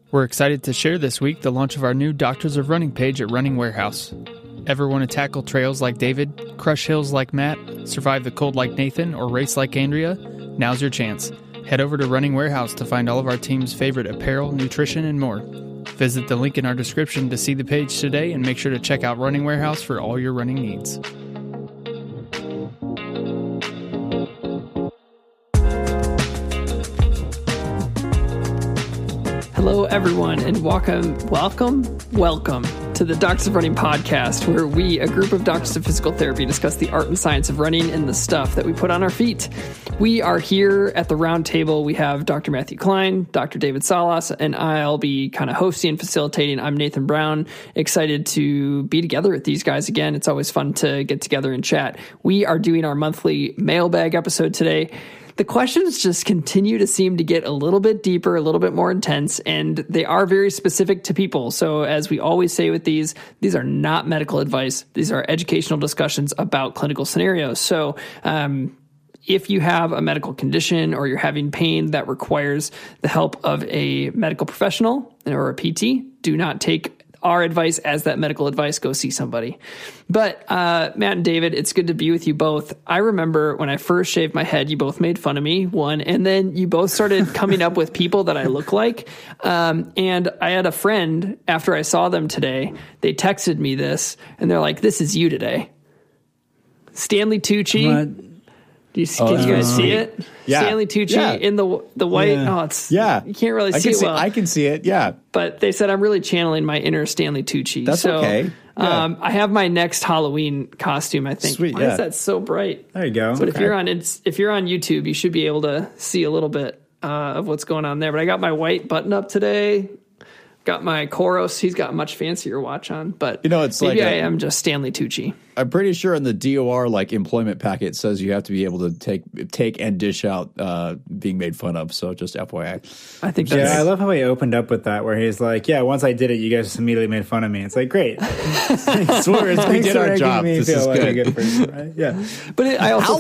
We're excited to share this week the launch of our new Doctors of Running page at Running Warehouse. Ever want to tackle trails like David, crush hills like Matt, survive the cold like Nathan, or race like Andrea? Now's your chance. Head over to Running Warehouse to find all of our team's favorite apparel, nutrition, and more. Visit the link in our description to see the page today, and make sure to check out Running Warehouse for all your running needs. Hello, everyone, and welcome to the Doctors of Running podcast, where we, a group of doctors of physical therapy, discuss the art and science of running and the stuff that we put on our feet. We are here at the round table. We have Dr. Matthew Klein, Dr. David Salas, and I'll be kind of hosting and facilitating. I'm Nathan Brown, excited to be together with these guys again. It's always fun to get together and chat. We are doing our monthly mailbag episode today. The questions just continue to seem to get a little bit deeper, a little bit more intense, and they are very specific to people. So as we always say with these are not medical advice. These are educational discussions about clinical scenarios. So if you have a medical condition or you're having pain that requires the help of a medical professional or a PT, do not take our advice as that medical advice. Go see somebody. But Matt and David, it's good to be with you both. I remember when I first shaved my head, you both made fun of me, one, and then you both started coming up with people that I look like. And I had a friend, after I saw them today, they texted me this, and they're like, "This is you today." Stanley Tucci. Can you guys see it? Yeah. Stanley Tucci in the white. Yeah. Oh, it's you can't really see it well. I can see it. Yeah, but they said I'm really channeling my inner Stanley Tucci. That's okay. Yeah. I have my next Halloween costume. I think. Sweet. Why is that so bright? There you go. But if you're on YouTube, you should be able to see a little bit of what's going on there. But I got my white button up today. Got my Koros. He's got a much fancier watch on, but it's maybe like I am just Stanley Tucci. I'm pretty sure in the DOR employment packet it says you have to be able to take and dish out being made fun of. So just FYI. I think that's I love how he opened up with that, where he's like, "Yeah, once I did it, you guys just immediately made fun of me." It's like, great. I swear we did our job. This is good. Person, right? Yeah. But I also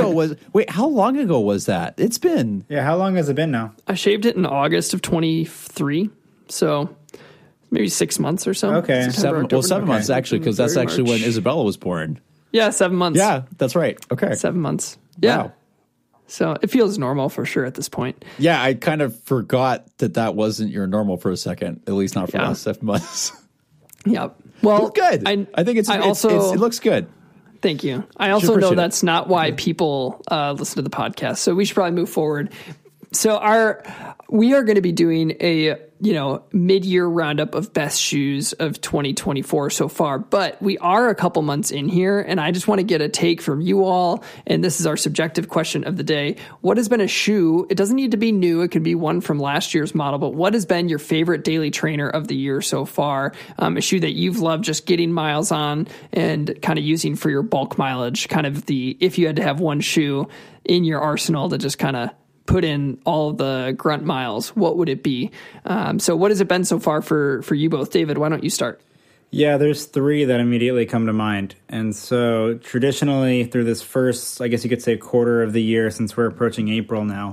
how long ago was that? It's been. Yeah. How long has it been now? I shaved it in August of 23. So maybe 6 months or so. Okay. September, 7 months, actually, because that's actually when Isabella was born. Yeah, 7 months. Yeah, that's right. Okay. 7 months. Yeah. Wow. So it feels normal for sure at this point. Yeah, I kind of forgot that wasn't your normal for a second, at least not for the last 7 months. Yeah. Well, good. I think it looks good. Thank you. I also know that's not why people listen to the podcast, so we should probably move forward. So we are going to be doing a mid-year roundup of best shoes of 2024 so far, but we are a couple months in here, and I just want to get a take from you all, and this is our subjective question of the day. What has been a shoe? It doesn't need to be new. It could be one from last year's model, but what has been your favorite daily trainer of the year so far? A shoe that you've loved just getting miles on and kind of using for your bulk mileage, kind of if you had to have one shoe in your arsenal to just kind of put in all the grunt miles, what would it be? So what has it been so far for you both? David, why don't you start? Yeah, there's three that immediately come to mind. And so traditionally through this first, I guess you could say quarter of the year, since we're approaching April now,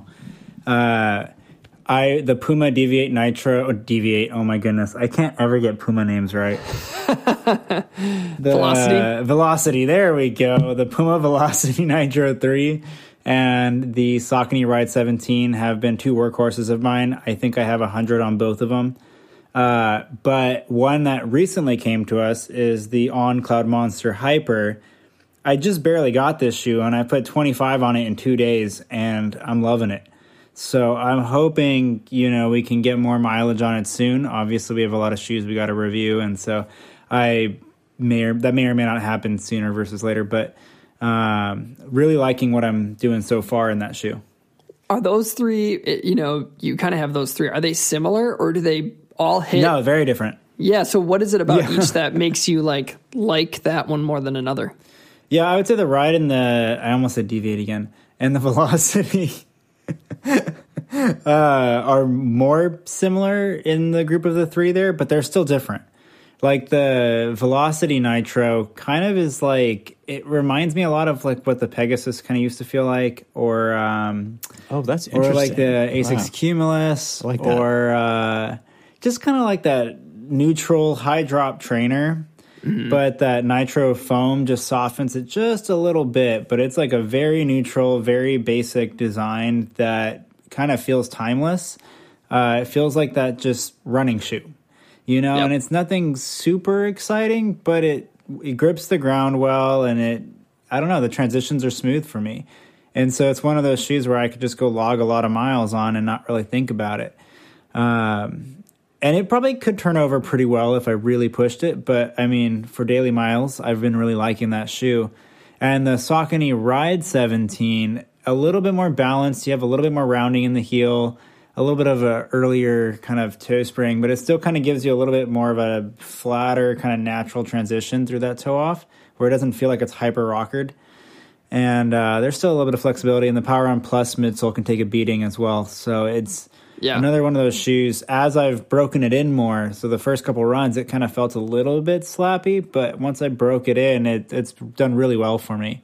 the Puma Deviate Nitro, oh my goodness, I can't ever get Puma names right. Velocity, there we go. The Puma Velocity Nitro 3 and the Saucony Ride 17 have been two workhorses of mine. I think I have 100 on both of them. But one that recently came to us is the On Cloud Monster Hyper. I just barely got this shoe, and I put 25 on it in 2 days, and I'm loving it. So I'm hoping, we can get more mileage on it soon. Obviously, we have a lot of shoes we got to review, and so that may or may not happen sooner versus later, but really liking what I'm doing so far in that shoe. Are those three, you kind of have those three, are they similar, or do they all hit? No, very different. Yeah, so what is it about each that makes you like that one more than another? Yeah, I would say the Ride and I almost said Deviate again, and the Velocity are more similar in the group of the three there, but they're still different. Like the Velocity Nitro kind of is like, it reminds me a lot of like what the Pegasus kind of used to feel like, or that's interesting. Or like the Asics Cumulus, I like that. or just kind of like that neutral high drop trainer, but that nitro foam just softens it just a little bit. But it's like a very neutral, very basic design that kind of feels timeless. It feels like that just running shoe, you know, and it's nothing super exciting, but it grips the ground well, and I don't know, the transitions are smooth for me. And so it's one of those shoes where I could just go log a lot of miles on and not really think about it. And it probably could turn over pretty well if I really pushed it. But, I mean, for daily miles, I've been really liking that shoe. And the Saucony Ride 17, a little bit more balanced. You have a little bit more rounding in the heel, a little bit of an earlier kind of toe spring, but it still kind of gives you a little bit more of a flatter kind of natural transition through that toe off, where it doesn't feel like it's hyper rockered. And there's still a little bit of flexibility, and the Power On Plus midsole can take a beating as well. So it's another one of those shoes. As I've broken it in more, so the first couple runs, it kind of felt a little bit slappy, but once I broke it in, it's done really well for me.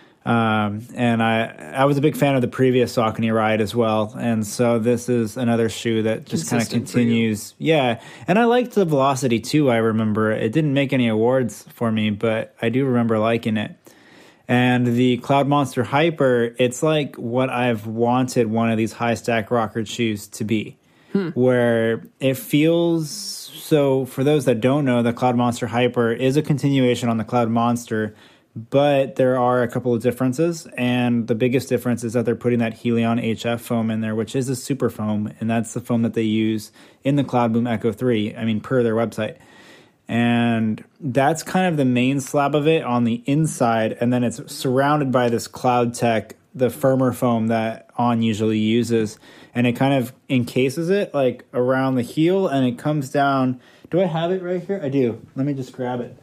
And I was a big fan of the previous Saucony Ride as well, and so this is another shoe that just kind of continues. Yeah, and I liked the Velocity too. I remember it didn't make any awards for me, but I do remember liking it. And the Cloud Monster Hyper, it's like what I've wanted one of these high stack rocker shoes to be, where it feels. So for those that don't know, the Cloud Monster Hyper is a continuation on the Cloud Monster, but there are a couple of differences. And the biggest difference is that they're putting that Helion HF foam in there, which is a super foam. And that's the foam that they use in the Cloudboom Echo 3, I mean, per their website. And that's kind of the main slab of it on the inside, and then it's surrounded by this Cloud Tech, the firmer foam that On usually uses, and it kind of encases it like around the heel, and it comes down. Do I have it right here? I do. Let me just grab it,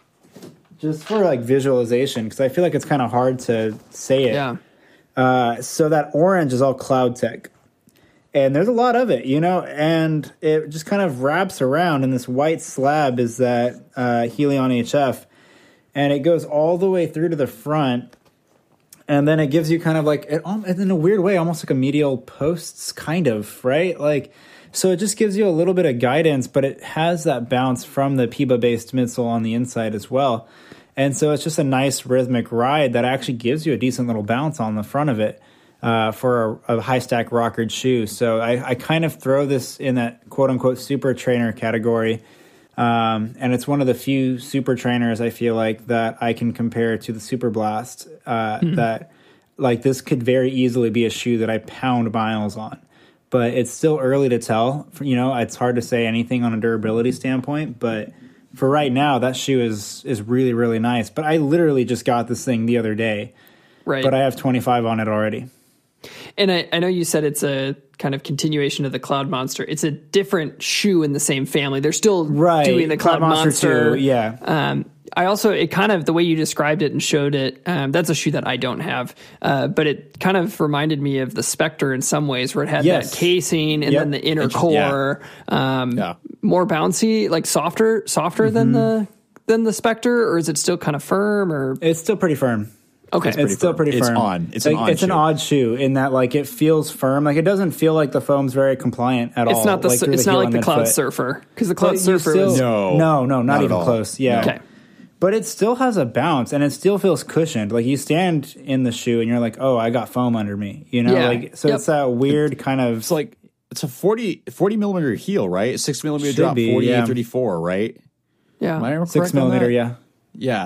just for like visualization, because I feel like it's kind of hard to say it. Yeah. So that orange is all Cloud Tech. And there's a lot of it, you know, and it just kind of wraps around, and this white slab is that Helion HF, and it goes all the way through to the front, and then it gives you kind of like, in a weird way, almost like a medial posts, kind of, right? Like, so it just gives you a little bit of guidance, but it has that bounce from the PIBA-based midsole on the inside as well. And so it's just a nice rhythmic ride that actually gives you a decent little bounce on the front of it. For a high stack rockered shoe. So I kind of throw this in that quote unquote super trainer category. And it's one of the few super trainers I feel like that I can compare to the Super Blast, that like this could very easily be a shoe that I pound miles on, but it's still early to tell. You know, it's hard to say anything on a durability standpoint, but for right now, that shoe is really, really nice. But I literally just got this thing the other day, right? But I have 25 on it already. And I know you said it's a kind of continuation of the Cloud Monster. It's a different shoe in the same family. They're still doing the Cloud Monster. Too, yeah. I also, it kind of, the way you described it and showed it, that's a shoe that I don't have. But it kind of reminded me of the Spectre in some ways, where it had that casing and then the inner core, more bouncy, like softer than the Spectre, or is it still kind of firm? Or it's still pretty firm. Okay, it's still pretty firm. It's an odd shoe in that like it feels firm. Like it doesn't feel like the foam's very compliant at all. It's not like the Cloud Surfer, because the Cloud Surfer was no, not even close. Yeah. Okay. But it still has a bounce, and it still feels cushioned. Like you stand in the shoe, and you're like, "Oh, I got foam under me," you know. It's that weird kind of. It's like it's a 40 millimeter heel, right? 6 millimeter drop, 48-34, right? Yeah, Am I correct 6 millimeter. Yeah.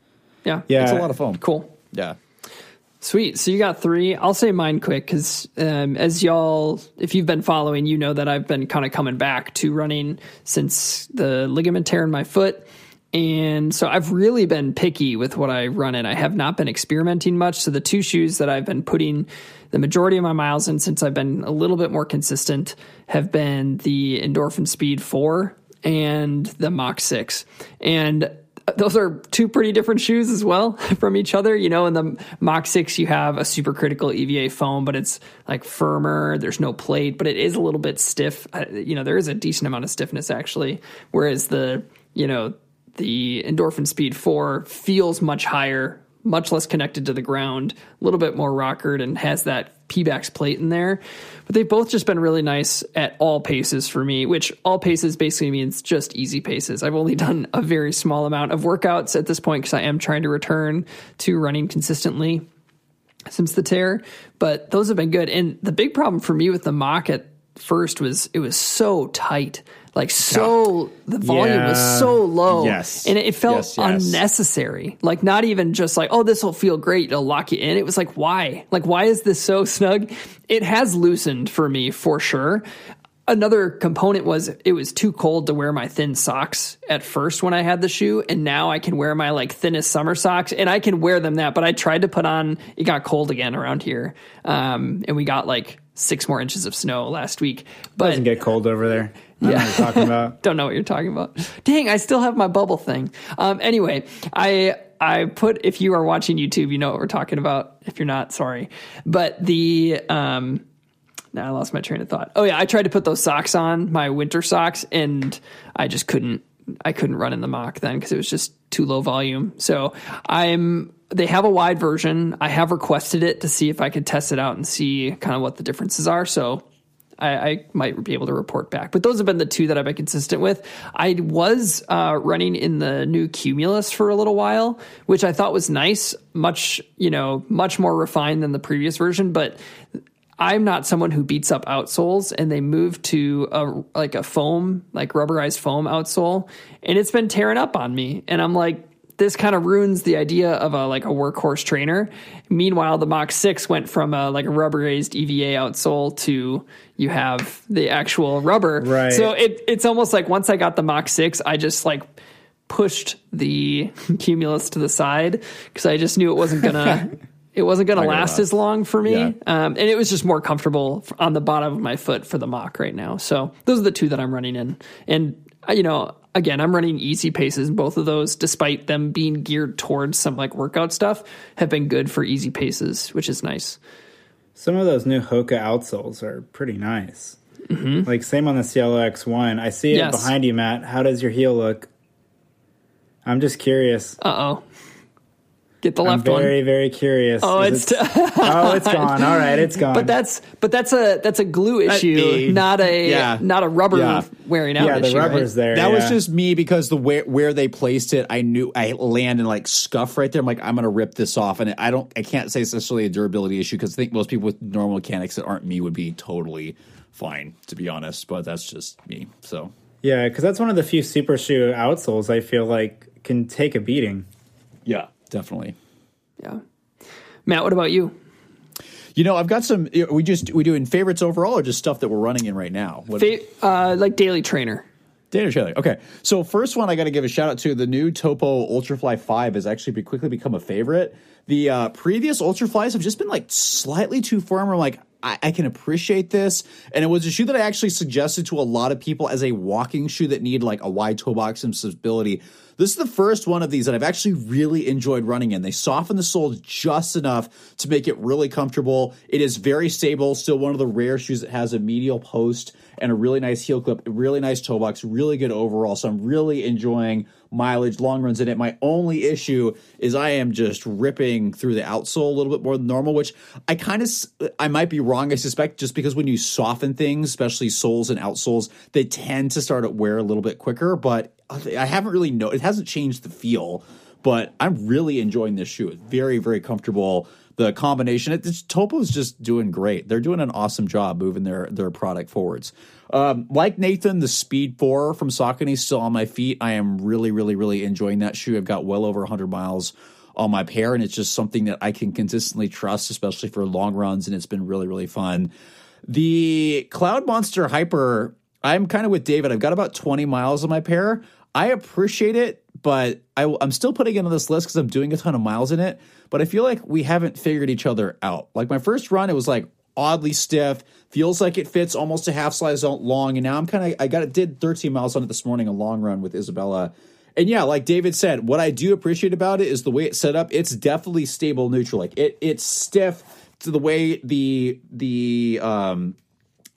It's a lot of foam. Cool. Yeah. Sweet. So you got 3. I'll say mine quick because as y'all, if you've been following, you know that I've been kind of coming back to running since the ligament tear in my foot. And so I've really been picky with what I run in. I have not been experimenting much. So the 2 shoes that I've been putting the majority of my miles in since I've been a little bit more consistent have been the Endorphin Speed 4 and the Mach 6. And those are 2 pretty different shoes as well from each other. You know, in the Mach 6, you have a supercritical EVA foam, but it's like firmer. There's no plate, but it is a little bit stiff. You know, there is a decent amount of stiffness actually. Whereas the Endorphin Speed 4 feels much higher, much less connected to the ground, a little bit more rockered, and has that Pebax plate in there. But they've both just been really nice at all paces for me, which all paces basically means just easy paces. I've only done a very small amount of workouts at this point because I am trying to return to running consistently since the tear, but those have been good. And the big problem for me with the Mach at first was it was so tight. The volume was so low, and it felt unnecessary. Like, not even just like, oh, this will feel great, it'll lock you in. It was like, why? Like, why is this so snug? It has loosened for me for sure. Another component was it was too cold to wear my thin socks at first when I had the shoe, and now I can wear my like thinnest summer socks, and I can wear them that. But I tried to put on. It got cold again around here, and we got like 6 more inches of snow last week. But it doesn't get cold over there. I don't know what you're talking about. Don't know what you're talking about. Dang, I still have my bubble thing. Anyway, I put, if you are watching YouTube, you know what we're talking about. If you're not, sorry. But now I lost my train of thought. Oh yeah, I tried to put those socks on, my winter socks, and I just couldn't run in the Mach then because it was just too low volume. So they have a wide version. I have requested it to see if I could test it out and see kind of what the differences are. So I might be able to report back. But those have been the two that I've been consistent with. I was running in the new Cumulus for a little while, which I thought was nice, much more refined than the previous version. But I'm not someone who beats up outsoles, and they moved to a foam, like rubberized foam outsole, and it's been tearing up on me. And I'm like, this kind of ruins the idea of a workhorse trainer. Meanwhile, the Mach 6 went from a rubberized EVA outsole to you have the actual rubber. Right. So it's almost like once I got the Mach 6, I just pushed the Cumulus to the side because I just knew it wasn't gonna last as long for me. Yeah. And it was just more comfortable on the bottom of my foot for the Mach right now. So those are the two that I'm running in. And, again, I'm running easy paces, and both of those, despite them being geared towards some workout stuff, have been good for easy paces, which is nice. Some of those new Hoka outsoles are pretty nice. Mm-hmm. Same on the Cielo X1. I see it behind you, Matt. How does your heel look? I'm just curious. Uh-oh. Get the left one. I'm very, very curious. Oh, it's it's gone. All right, it's gone. But that's a glue issue, not a rubber wearing out issue. Yeah, the rubber's there. That was just me because where they placed it, I knew I land in scuff right there. I'm like, I'm gonna rip this off, and I can't say it's necessarily a durability issue because I think most people with normal mechanics that aren't me would be totally fine, to be honest. But that's just me. So yeah, because that's one of the few super shoe outsoles I feel like can take a beating. Yeah. Definitely. Yeah. Matt, what about you? I've got some, we doing favorites overall or just stuff that we're running in right now? Daily Trainer. Daily Trainer. Okay. So first one I got to give a shout out to, the new Topo Ultrafly 5 has actually quickly become a favorite. The previous Ultraflies have just been slightly too firm. I'm like, I can appreciate this. And it was a shoe that I actually suggested to a lot of people as a walking shoe that need a wide toe box and stability. This is the first one of these that I've actually really enjoyed running in. They soften the sole just enough to make it really comfortable. It is very stable. Still one of the rare shoes that has a medial post and a really nice heel clip, a really nice toe box, really good overall. So I'm really enjoying mileage, long runs in it. My only issue is I am just ripping through the outsole a little bit more than normal, which I might be wrong. I suspect just because when you soften things, especially soles and outsoles, they tend to start to wear a little bit quicker, but I haven't really it hasn't changed the feel, but I'm really enjoying this shoe. It's very, very comfortable. The combination, Topo's just doing great. They're doing an awesome job moving their product forwards. Like Nathan, the Speed 4 from Saucony is still on my feet. I am really, really, really enjoying that shoe. I've got well over 100 miles on my pair, and it's just something that I can consistently trust, especially for long runs, and it's been really, really fun. The Cloud Monster Hyper, I'm kind of with David. I've got about 20 miles on my pair. I appreciate it, but I'm still putting it on this list because I'm doing a ton of miles in it. But I feel like we haven't figured each other out. My first run, it was oddly stiff, feels like it fits almost a half size long. And now did 13 miles on it this morning, a long run with Isabella. And yeah, like David said, what I do appreciate about it is the way it's set up. It's definitely stable neutral. It's stiff to the way the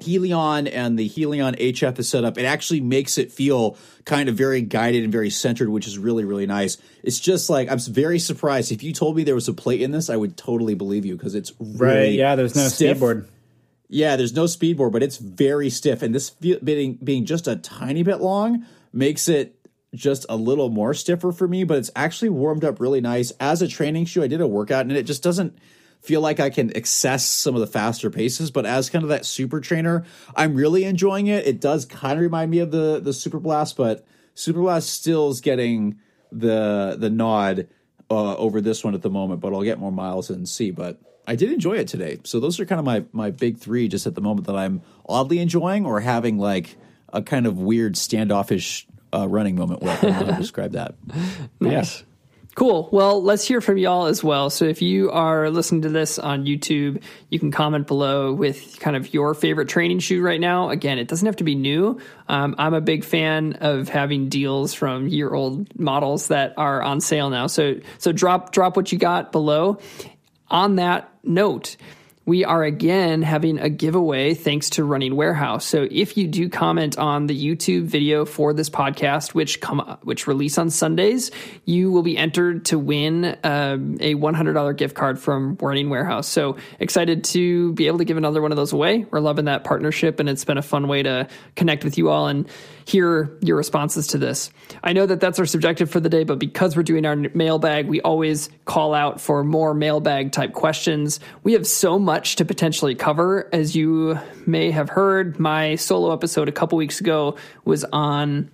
Helion and the Helion HF is set up, it actually makes it feel kind of very guided and very centered, which is really, really nice. It's just like, I'm very surprised. If you told me there was a plate in this, I would totally believe you because it's really right. Yeah, there's no stiff. speedboard. Yeah, there's no speedboard, but it's very stiff. And this being just a tiny bit long makes it just a little more stiffer for me, but it's actually warmed up really nice. As a training shoe, I did a workout, and it just doesn't feel like I can access some of the faster paces, but as kind of that super trainer, I'm really enjoying it. It does kind of remind me of the Super Blast, but Super Blast still is getting the nod over this one at the moment, but I'll get more miles and see. But I did enjoy it today. So those are kind of my big three just at the moment that I'm oddly enjoying or having like a kind of weird standoffish running moment with. I don't know how to describe that. Nice. Yeah. Cool. Well, let's hear from y'all as well. So if you are listening to this on YouTube, you can comment below with kind of your favorite training shoe right now. Again, it doesn't have to be new. I'm a big fan of having deals from year-old models that are on sale now. So drop what you got below. On that note, we are again having a giveaway thanks to Running Warehouse. So if you do comment on the YouTube video for this podcast, which release on Sundays, you will be entered to win a $100 gift card from Running Warehouse. So excited to be able to give another one of those away. We're loving that partnership, and it's been a fun way to connect with you all and hear your responses to this. I know that that's our subjective for the day, but because we're doing our mailbag, we always call out for more mailbag type questions. We have so much to potentially cover. As you may have heard, my solo episode a couple weeks ago was on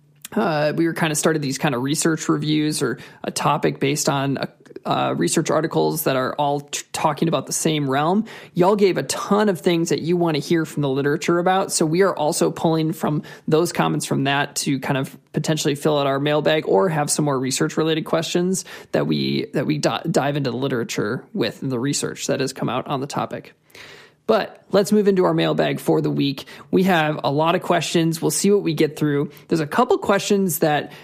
we were kind of started these kind of research reviews or a topic based on research articles that are all talking about the same realm. Y'all gave a ton of things that you want to hear from the literature about. So we are also pulling from those comments from that to kind of potentially fill out our mailbag or have some more research related questions that we dive into the literature with and the research that has come out on the topic. But let's move into our mailbag for the week. We have a lot of questions. We'll see what we get through. There's a couple questions that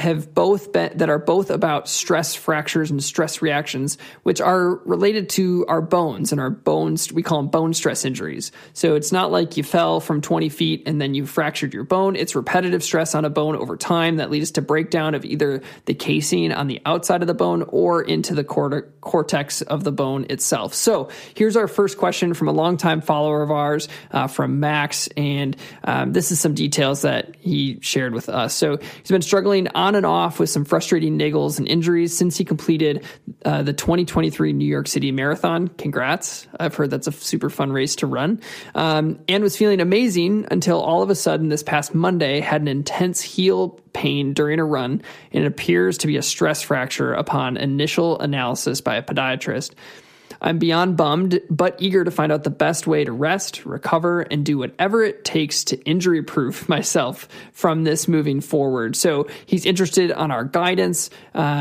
are both about stress fractures and stress reactions, which are related to our bones and our bones. We call them bone stress injuries. So it's not like you fell from 20 feet and then you fractured your bone. It's repetitive stress on a bone over time that leads to breakdown of either the casing on the outside of the bone or into the cortex of the bone itself. So here's our first question from a longtime follower of ours, from Max, and this is some details that he shared with us. So he's been struggling on and off with some frustrating niggles and injuries since he completed the 2023 New York City Marathon. Congrats. I've heard that's a super fun race to run, and was feeling amazing until all of a sudden this past Monday had an intense heel pain during a run, and it appears to be a stress fracture upon initial analysis by a podiatrist. I'm beyond bummed, but eager to find out the best way to rest, recover, and do whatever it takes to injury-proof myself from this moving forward. So he's interested on our guidance,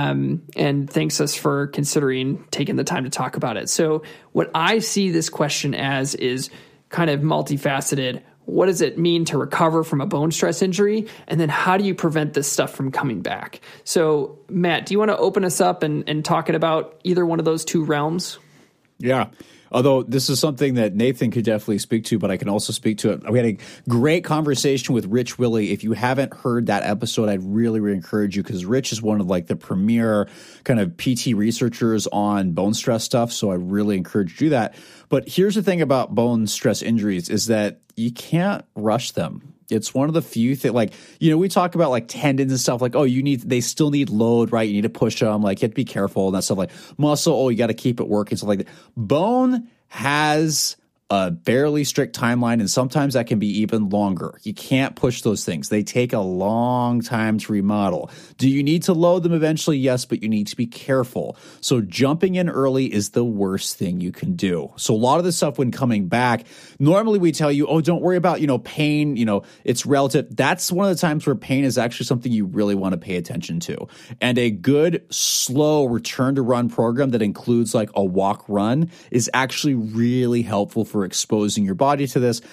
and thanks us for considering taking the time to talk about it. So what I see this question as is kind of multifaceted. What does it mean to recover from a bone stress injury? And then how do you prevent this stuff from coming back? So Matt, do you want to open us up and talk about either one of those two realms? Yeah. Although this is something that Nathan could definitely speak to, but I can also speak to it. We had a great conversation with Rich Willie. If you haven't heard that episode, I'd really, really encourage you, because Rich is one of like the premier kind of PT researchers on bone stress stuff. So I really encourage you to do that. But here's the thing about bone stress injuries is that you can't rush them. It's one of the few things, like, you know, we talk about like tendons and stuff like, oh, they still need load, right? You need to push them. Like, you have to be careful and that stuff. Like muscle, oh, you got to keep it working. Stuff like that. Bone has a fairly strict timeline, and sometimes that can be even longer. You can't push those things. They take a long time to remodel. Do you need to load them eventually? Yes, but you need to be careful. So jumping in early is the worst thing you can do. So a lot of the stuff when coming back, normally we tell you, oh, don't worry about, pain, it's relative. That's one of the times where pain is actually something you really want to pay attention to. And a good, slow return to run program that includes like a walk run is actually really helpful for exposing your body to this.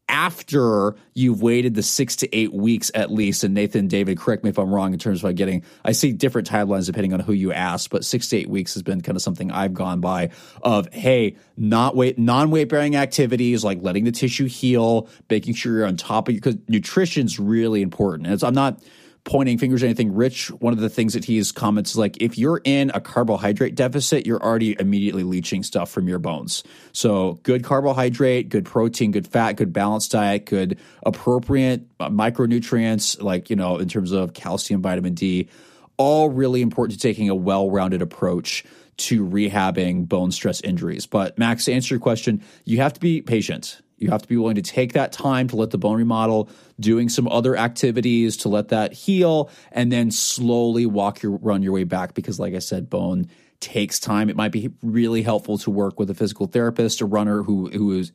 after you've waited the 6 to 8 weeks at least. And Nathan, David, correct me if I'm wrong in terms of I see different timelines depending on who you ask, but 6 to 8 weeks has been kind of something I've gone by of, hey, non-weight bearing activities like letting the tissue heal, making sure you're on top of because nutrition's really important. And I'm not pointing fingers or anything. Rich, one of the things that he's comments is like, if you're in a carbohydrate deficit, you're already immediately leaching stuff from your bones. So good carbohydrate, good protein, good fat, good balanced diet, good appropriate micronutrients, like, you know, in terms of calcium, vitamin D, all really important to taking a well-rounded approach to rehabbing bone stress injuries. But Max, to answer your question, you have to be patient. You have to be willing to take that time to let the bone remodel, doing some other activities to let that heal, and then slowly run your way back. Because like I said, bone takes time. It might be really helpful to work with a physical therapist, a runner who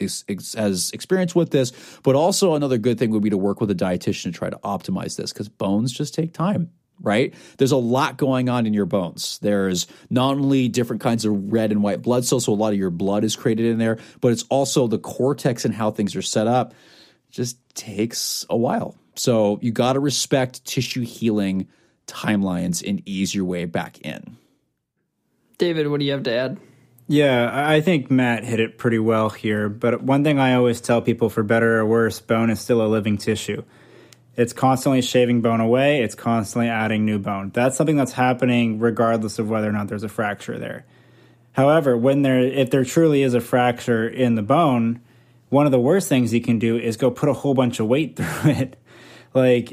has experience with this. But also another good thing would be to work with a dietitian to try to optimize this because bones just take time. Right? There's a lot going on in your bones. There's not only different kinds of red and white blood cells, so a lot of your blood is created in there, but it's also the cortex and how things are set up. It just takes a while. So you got to respect tissue healing timelines and ease your way back in. David, what do you have to add? Yeah, I think Matt hit it pretty well here. But one thing I always tell people, for better or worse, bone is still a living tissue. It's constantly shaving bone away. It's constantly adding new bone. That's something that's happening regardless of whether or not there's a fracture there. However, if there truly is a fracture in the bone, one of the worst things you can do is go put a whole bunch of weight through it. Like,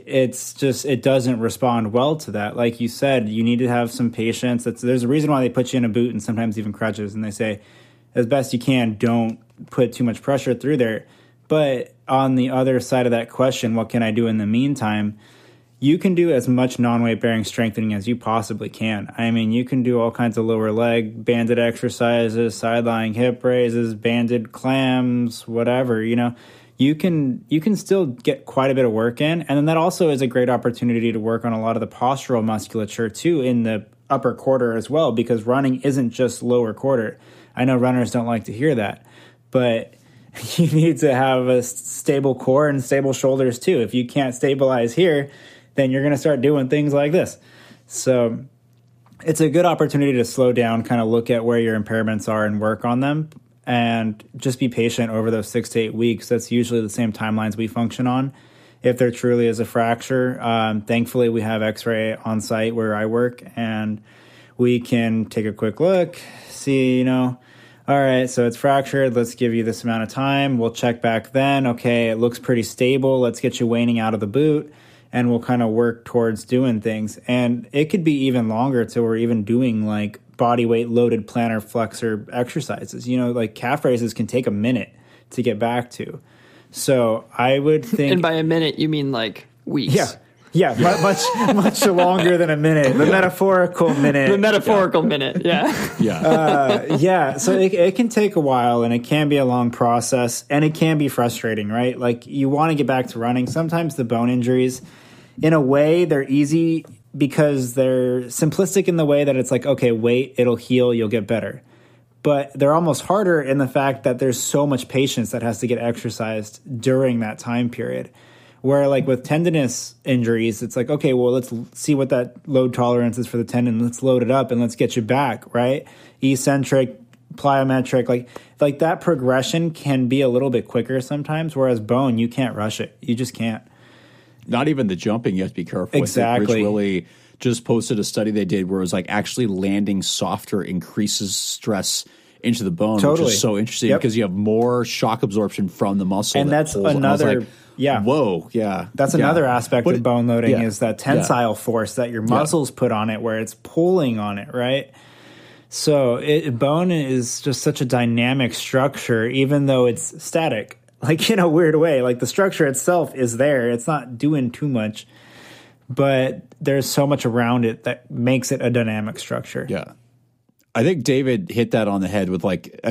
it doesn't respond well to that. Like you said, you need to have some patience. There's a reason why they put you in a boot and sometimes even crutches, and they say, as best you can, don't put too much pressure through there. But on the other side of that question, what can I do in the meantime? You can do as much non-weight bearing strengthening as you possibly can. I mean, you can do all kinds of lower leg banded exercises, side lying hip raises, banded clams, whatever, you know. You can still get quite a bit of work in. And then that also is a great opportunity to work on a lot of the postural musculature too in the upper quarter as well, because running isn't just lower quarter. I know runners don't like to hear that, but you need to have a stable core and stable shoulders too. If you can't stabilize here, then you're going to start doing things like this. So it's a good opportunity to slow down, kind of look at where your impairments are and work on them, and just be patient over those 6 to 8 weeks. That's usually the same timelines we function on. If there truly is a fracture, thankfully we have x-ray on site where I work, and we can take a quick look, see, you know, all right, so it's fractured. Let's give you this amount of time. We'll check back then. Okay, it looks pretty stable. Let's get you waning out of the boot, and we'll kind of work towards doing things. And it could be even longer till we're even doing like body weight loaded plantar flexor exercises. You know, like calf raises can take a minute to get back to. So I would think... And by a minute, you mean like weeks. Yeah, much longer than a minute. The metaphorical minute. The metaphorical minute, yeah. Yeah, so it can take a while, and it can be a long process, and it can be frustrating, right? Like, you want to get back to running. Sometimes the bone injuries, in a way, they're easy because they're simplistic in the way that it's like, okay, wait, it'll heal, you'll get better. But they're almost harder in the fact that there's so much patience that has to get exercised during that time period. Where, like, with tendinous injuries, it's like, okay, well, let's see what that load tolerance is for the tendon. Let's load it up and let's get you back, right? Eccentric, plyometric, like that progression can be a little bit quicker sometimes, whereas bone, you can't rush it. You just can't. Not even the jumping, you have to be careful. Exactly. Rich Willie just posted a study they did where it was like actually landing softer increases stress into the bone, totally. Which is so interesting because you have more shock absorption from the muscle. And that's another... Whoa, yeah. That's another aspect of bone loading is that tensile force that your muscles put on it, where it's pulling on it, right? So bone is just such a dynamic structure, even though it's static, like in a weird way. Like the structure itself is there. It's not doing too much, but there's so much around it that makes it a dynamic structure. Yeah. I think David hit that on the head with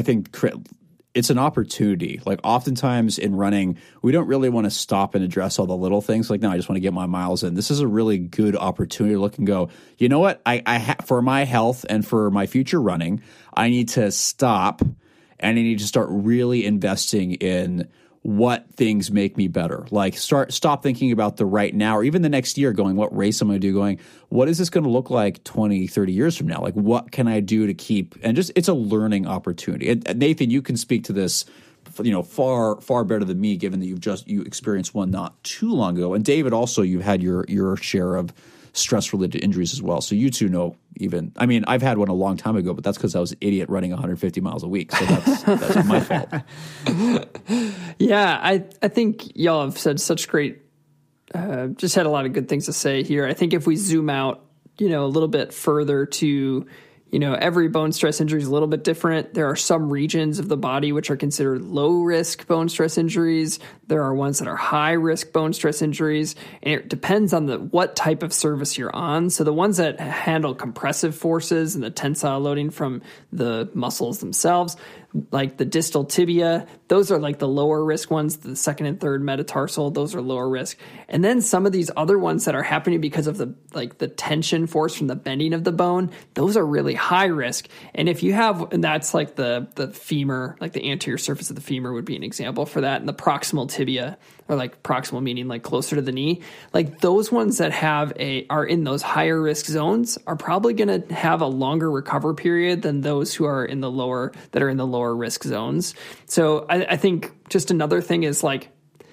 it's an opportunity. Like oftentimes in running, we don't really want to stop and address all the little things. Like, no, I just want to get my miles in. This is a really good opportunity to look and go, you know what? For my health and for my future running, I need to stop and I need to start really investing in what things make me better. Like stop thinking about the right now or even the next year going, what race am I going to do? Going, what is this going to look like 20, 30 years from now? Like, what can I do to keep, and just, it's a learning opportunity. And Nathan, you can speak to this, far, far better than me, given that you experienced one not too long ago. And David, also, you've had your share of stress-related injuries as well. So you two know I've had one a long time ago, but that's because I was an idiot running 150 miles a week. So that's my fault. Yeah, I think y'all have said such great, just had a lot of good things to say here. I think if we zoom out, a little bit further to, every bone stress injury is a little bit different. There are some regions of the body which are considered low-risk bone stress injuries. There are ones that are high-risk bone stress injuries, and it depends on what type of service you're on. So the ones that handle compressive forces and the tensile loading from the muscles themselves, like the distal tibia, those are like the lower risk ones. The second and third metatarsal, those are lower risk. And then some of these other ones that are happening because of the tension force from the bending of the bone, those are really high risk. And if you have, and that's like the femur, like the anterior surface of the femur would be an example for that, and the proximal tibia, or like proximal meaning like closer to the knee, like those ones that are in those higher risk zones are probably going to have a longer recover period than those who are in the lower risk zones. So I think just another thing is like,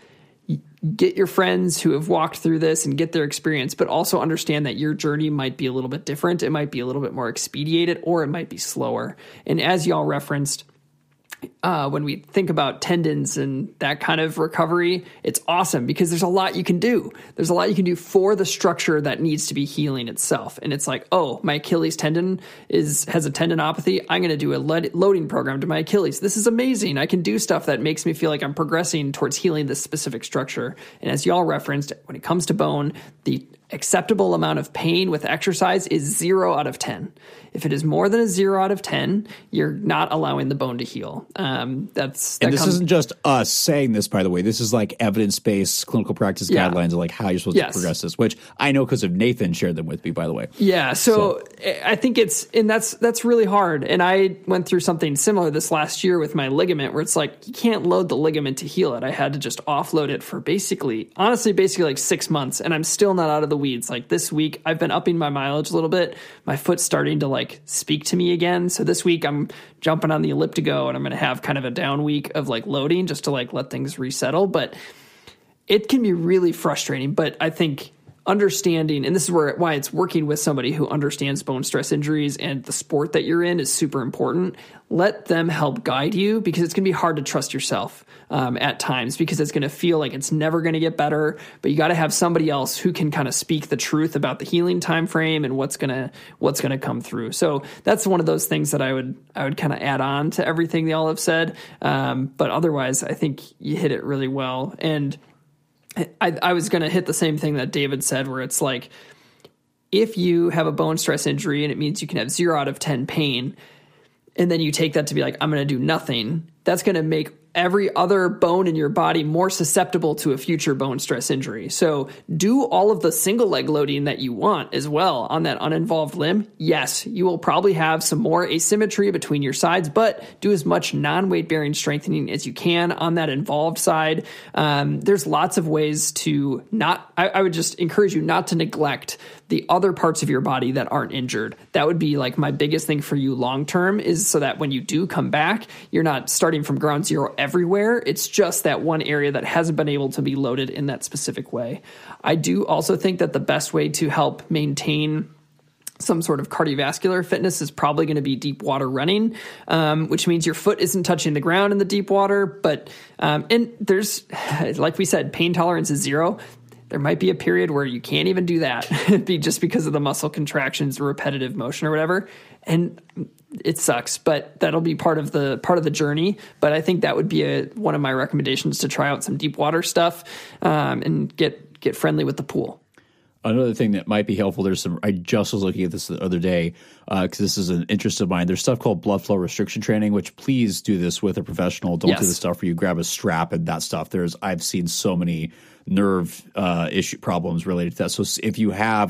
get your friends who have walked through this and get their experience, but also understand that your journey might be a little bit different. It might be a little bit more expedited, or it might be slower. And as y'all referenced, when we think about tendons and that kind of recovery, it's awesome because there's a lot you can do. There's a lot you can do for the structure that needs to be healing itself. And it's like, oh, my Achilles tendon has a tendinopathy. I'm going to do a loading program to my Achilles. This is amazing. I can do stuff that makes me feel like I'm progressing towards healing this specific structure. And as y'all referenced, when it comes to bone, the acceptable amount of pain with exercise is 0 out of 10. If it is more than a 0 out of 10, you're not allowing the bone to heal. This isn't just us saying this, by the way. This is like evidence-based clinical practice guidelines of like how you're supposed to progress this, which I know because of Nathan shared them with me, by the way. Yeah, so I think that's really hard. And I went through something similar this last year with my ligament, where it's like you can't load the ligament to heal it. I had to just offload it for basically like 6 months, and I'm still not out of the weeds. Like this week, I've been upping my mileage a little bit. My foot's starting to like speak to me again. So this week I'm jumping on the elliptigo, and I'm going to have kind of a down week of like loading just to like let things resettle. But it can be really frustrating. But I think understanding, and this is why it's working with somebody who understands bone stress injuries and the sport that you're in is super important. Let them help guide you, because it's going to be hard to trust yourself at times, because it's going to feel like it's never going to get better. But you got to have somebody else who can kind of speak the truth about the healing time frame and what's going to come through. So that's one of those things that I would kind of add on to everything they all have said. But otherwise, I think you hit it really well. And I was going to hit the same thing that David said, where it's like, if you have a bone stress injury and it means you can have 0 out of 10 pain, and then you take that to be like, I'm going to do nothing, that's going to make every other bone in your body more susceptible to a future bone stress injury. So do all of the single leg loading that you want as well on that uninvolved limb. Yes, you will probably have some more asymmetry between your sides, but do as much non-weight bearing strengthening as you can on that involved side. There's lots of ways to I would just encourage you not to neglect the other parts of your body that aren't injured. That would be like my biggest thing for you long-term, is so that when you do come back, you're not starting from ground zero everywhere. It's just that one area that hasn't been able to be loaded in that specific way. I do also think that the best way to help maintain some sort of cardiovascular fitness is probably going to be deep water running, which means your foot isn't touching the ground in the deep water. But and there's, like we said, pain tolerance is 0. There might be a period where you can't even do that just because of the muscle contractions or repetitive motion or whatever. And it sucks, but that'll be part of the journey. But I think that would be one of my recommendations, to try out some deep water stuff and get friendly with the pool. Another thing that might be helpful, I just was looking at this the other day because this is an interest of mine. There's stuff called blood flow restriction training, which please do this with a professional. Don't do the stuff where you grab a strap and that stuff. I've seen so many nerve issue problems related to that. So if you have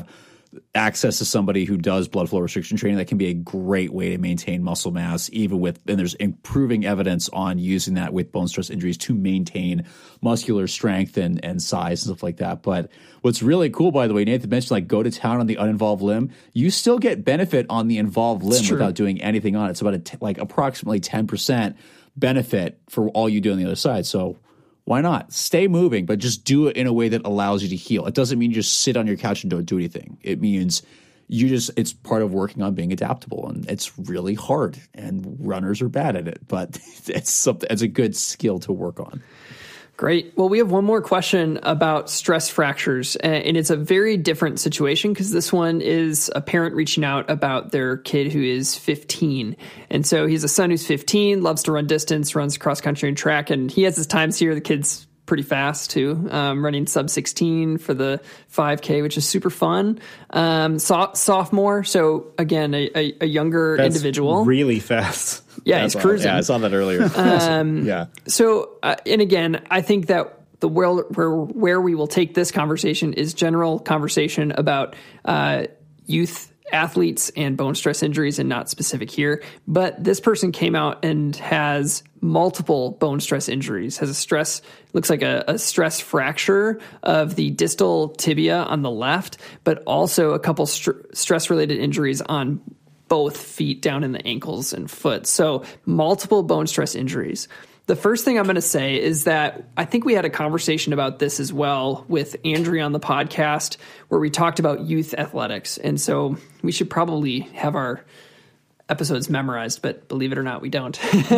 access to somebody who does blood flow restriction training, that can be a great way to maintain muscle mass, even with, and there's improving evidence on using that with bone stress injuries to maintain muscular strength and size and stuff like that. But what's really cool, by the way, Nathan mentioned like go to town on the uninvolved limb. You still get benefit on the involved limb without doing anything on it. It's about like approximately 10% benefit for all you do on the other side. So why not? Stay moving, but just do it in a way that allows you to heal. It doesn't mean you just sit on your couch and don't do anything. It means it's part of working on being adaptable, and it's really hard, and runners are bad at it, but it's a good skill to work on. Great. Well, we have one more question about stress fractures, and it's a very different situation because this one is a parent reaching out about their kid who is 15. And so he's a son who's 15, loves to run distance, runs cross country and track, and he has his times here. The kid's pretty fast too, running sub 16 for the 5K, which is super fun. Sophomore, so again, a younger individual. Really fast. Yeah, he's cruising. Yeah, I saw that earlier. Yeah. So, and again, I think that the where we will take this conversation is general conversation about youth athletes and bone stress injuries, and not specific here. But this person came out and has multiple bone stress injuries, looks like a stress fracture of the distal tibia on the left, but also a couple stress-related injuries on both feet down in the ankles and foot. So multiple bone stress injuries. The first thing I'm going to say is that I think we had a conversation about this as well with Andrea on the podcast where we talked about youth athletics. And so we should probably have our episodes memorized, but believe it or not, we don't.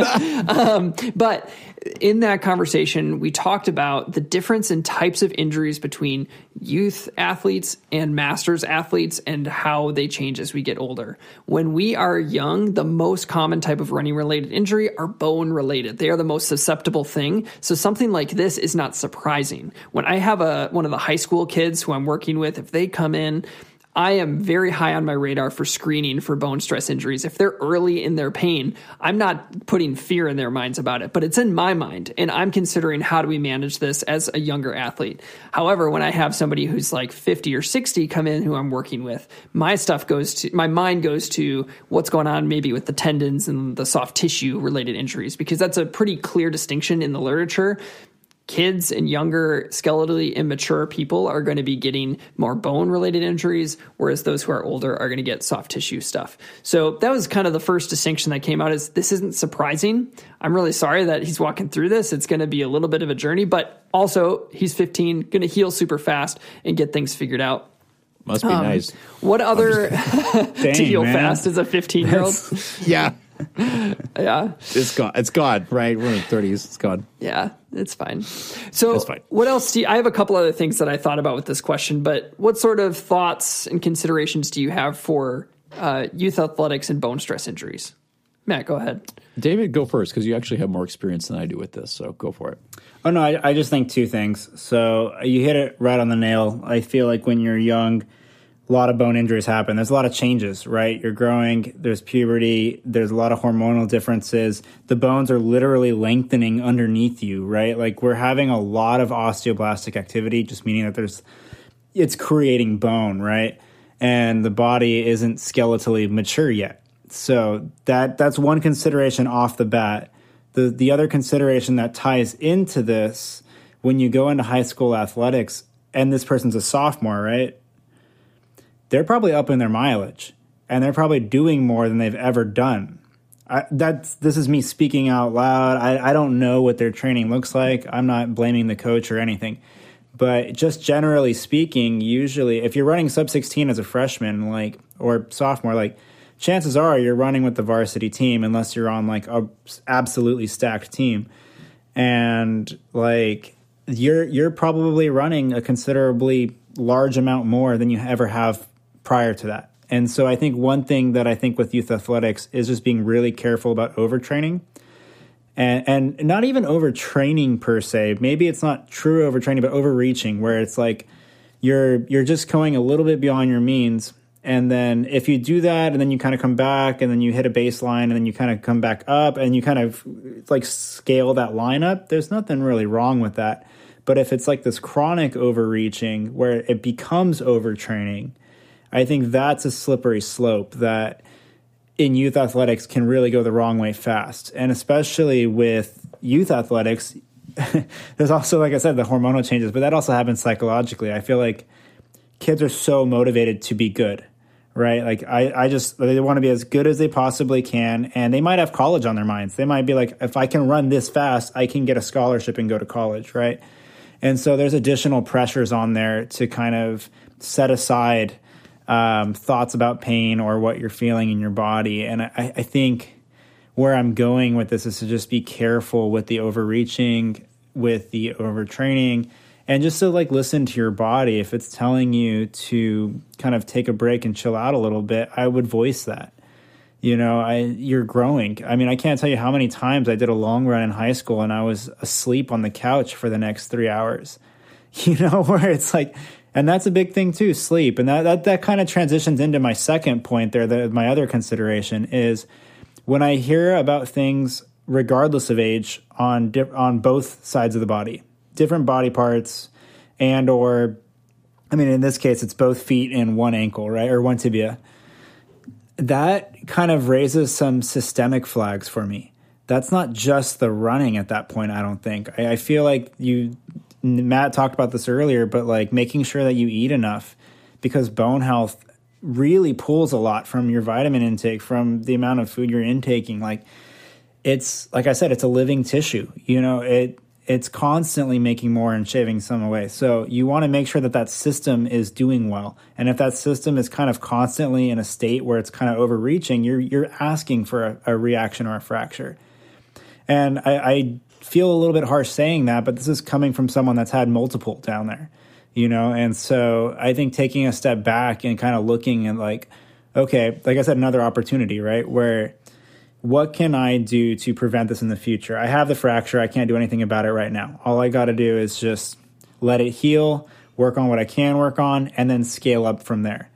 But in that conversation, we talked about the difference in types of injuries between youth athletes and masters athletes and how they change as we get older. When we are young, the most common type of running related injury are bone related. They are the most susceptible thing. So something like this is not surprising. When I have one of the high school kids who I'm working with, if they come in, I am very high on my radar for screening for bone stress injuries. If they're early in their pain, I'm not putting fear in their minds about it, but it's in my mind, and I'm considering how do we manage this as a younger athlete. However, when I have somebody who's like 50 or 60 come in who I'm working with, my mind goes to what's going on maybe with the tendons and the soft tissue related injuries, because that's a pretty clear distinction in the literature. Kids and younger skeletally immature people are going to be getting more bone-related injuries, whereas those who are older are going to get soft tissue stuff. So that was kind of the first distinction that came out, is this isn't surprising. I'm really sorry that he's walking through this. It's going to be a little bit of a journey, but also he's 15, going to heal super fast and get things figured out. Must be nice. What other to heal fast as a 15-year-old? Yeah. Yeah. It's gone. It's gone, right? We're in the 30s. It's gone. Yeah, it's fine. So what else I have a couple other things that I thought about with this question, but what sort of thoughts and considerations do you have for youth athletics and bone stress injuries? Matt, go ahead. David, go first, because you actually have more experience than I do with this, so go for it. Oh, no, I just think two things. So you hit it right on the nail. I feel like when you're young, a lot of bone injuries happen. There's a lot of changes, right? You're growing, there's puberty, there's a lot of hormonal differences. The bones are literally lengthening underneath you, right? Like we're having a lot of osteoblastic activity, just meaning that it's creating bone, right? And the body isn't skeletally mature yet. So that's one consideration off the bat. The other consideration that ties into this, when you go into high school athletics, and this person's a sophomore, right? They're probably up in their mileage, and they're probably doing more than they've ever done. This is me speaking out loud. I don't know what their training looks like. I'm not blaming the coach or anything. But just generally speaking, usually if you're running sub 16 as a freshman, or sophomore, chances are you're running with the varsity team unless you're on a absolutely stacked team. And you're probably running a considerably large amount more than you ever have prior to that. And so I think one thing that I think with youth athletics is just being really careful about overtraining. And not even overtraining per se. Maybe it's not true overtraining, but overreaching, where it's like you're just going a little bit beyond your means. And then if you do that and then you kind of come back and then you hit a baseline and then you kind of come back up and you kind of scale that line up, there's nothing really wrong with that. But if it's this chronic overreaching where it becomes overtraining, I think that's a slippery slope that in youth athletics can really go the wrong way fast. And especially with youth athletics, there's also, like I said, the hormonal changes, but that also happens psychologically. I feel like kids are so motivated to be good, right? Like they want to be as good as they possibly can. And they might have college on their minds. They might be like, if I can run this fast, I can get a scholarship and go to college, right? And so there's additional pressures on there to kind of set aside thoughts about pain or what you're feeling in your body. And I think where I'm going with this is to just be careful with the overreaching, with the overtraining, and just to like listen to your body. If it's telling you to kind of take a break and chill out a little bit, I would voice that. You know, you're growing. I mean, I can't tell you how many times I did a long run in high school and I was asleep on the couch for the next 3 hours. You know, where it's like, and that's a big thing too, sleep. And that kind of transitions into my second point there. My other consideration is when I hear about things, regardless of age, on both sides of the body, different body parts, and or, I mean, in this case, it's both feet and one ankle, right, or one tibia. That kind of raises some systemic flags for me. That's not just the running at that point, I don't think. I feel like Matt talked about this earlier, but like making sure that you eat enough, because bone health really pulls a lot from your vitamin intake, from the amount of food you're intaking. Like it's, like I said, it's a living tissue. You know, it's constantly making more and shaving some away. So you want to make sure that system is doing well. And if that system is kind of constantly in a state where it's kind of overreaching, you're asking for a reaction or a fracture. And I feel a little bit harsh saying that, but this is coming from someone that's had multiple down there, you know? And so I think taking a step back and kind of looking at like, okay, like I said, another opportunity, right? Where what can I do to prevent this in the future? I have the fracture. I can't do anything about it right now. All I got to do is just let it heal, work on what I can work on, and then scale up from there.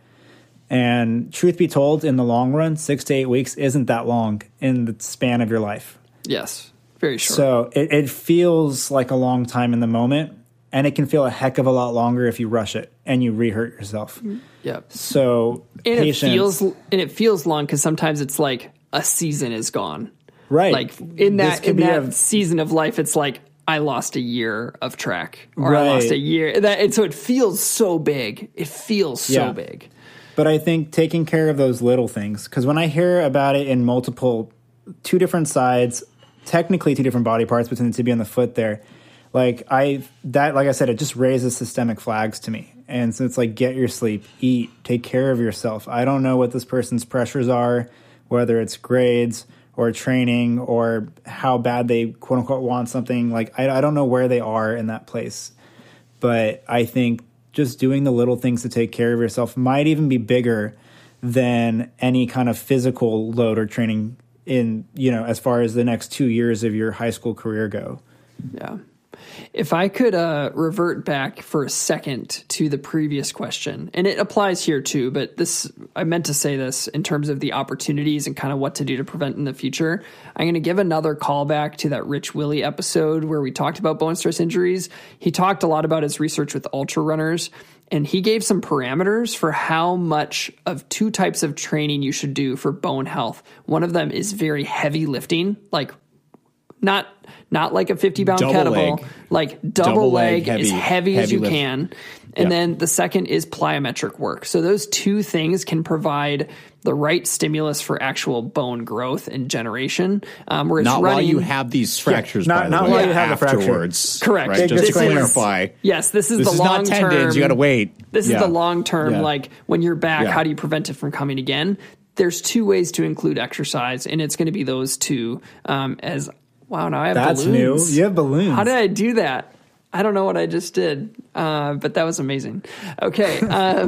And truth be told, in the long run, 6 to 8 weeks isn't that long in the span of your life. Yes, very short. So it feels like a long time in the moment, and it can feel a heck of a lot longer if you rush it and you re-hurt yourself. Yep. So patience. It feels long because sometimes it's like a season is gone. Right. Like in that season of life, it's like I lost a year of track, or right. I lost a year. And so it feels so big. It feels so big. But I think taking care of those little things, because when I hear about it in two different sides, technically two different body parts between the tibia and the foot there, like I said, it just raises systemic flags to me. And so it's like, get your sleep, eat, take care of yourself. I don't know what this person's pressures are, whether it's grades or training or how bad they quote unquote want something. Like I don't know where they are in that place, but I think just doing the little things to take care of yourself might even be bigger than any kind of physical load or training in, you know, as far as the next 2 years of your high school career go. Yeah. If I could revert back for a second to the previous question, and it applies here too, but I meant to say this in terms of the opportunities and kind of what to do to prevent in the future. I'm going to give another callback to that Rich Willie episode where we talked about bone stress injuries. He talked a lot about his research with ultra runners, and he gave some parameters for how much of two types of training you should do for bone health. One of them is very heavy lifting, like not like a 50-pound kettlebell, like double leg as heavy as you can. And then the second is plyometric work. So those two things can provide the right stimulus for actual bone growth and generation. Whereas not running, while you have these fractures, not while you have the afterwards. Correct. Right? Just to clarify. Yes, this is this the is long not term. tendons. You got to wait. This is the long term. Like when you're back, how do you prevent it from coming again? There's two ways to include exercise, and it's going to be those two. Wow, now I have That's balloons. New. You have balloons. How did I do that? I don't know what I just did, but that was amazing. Okay.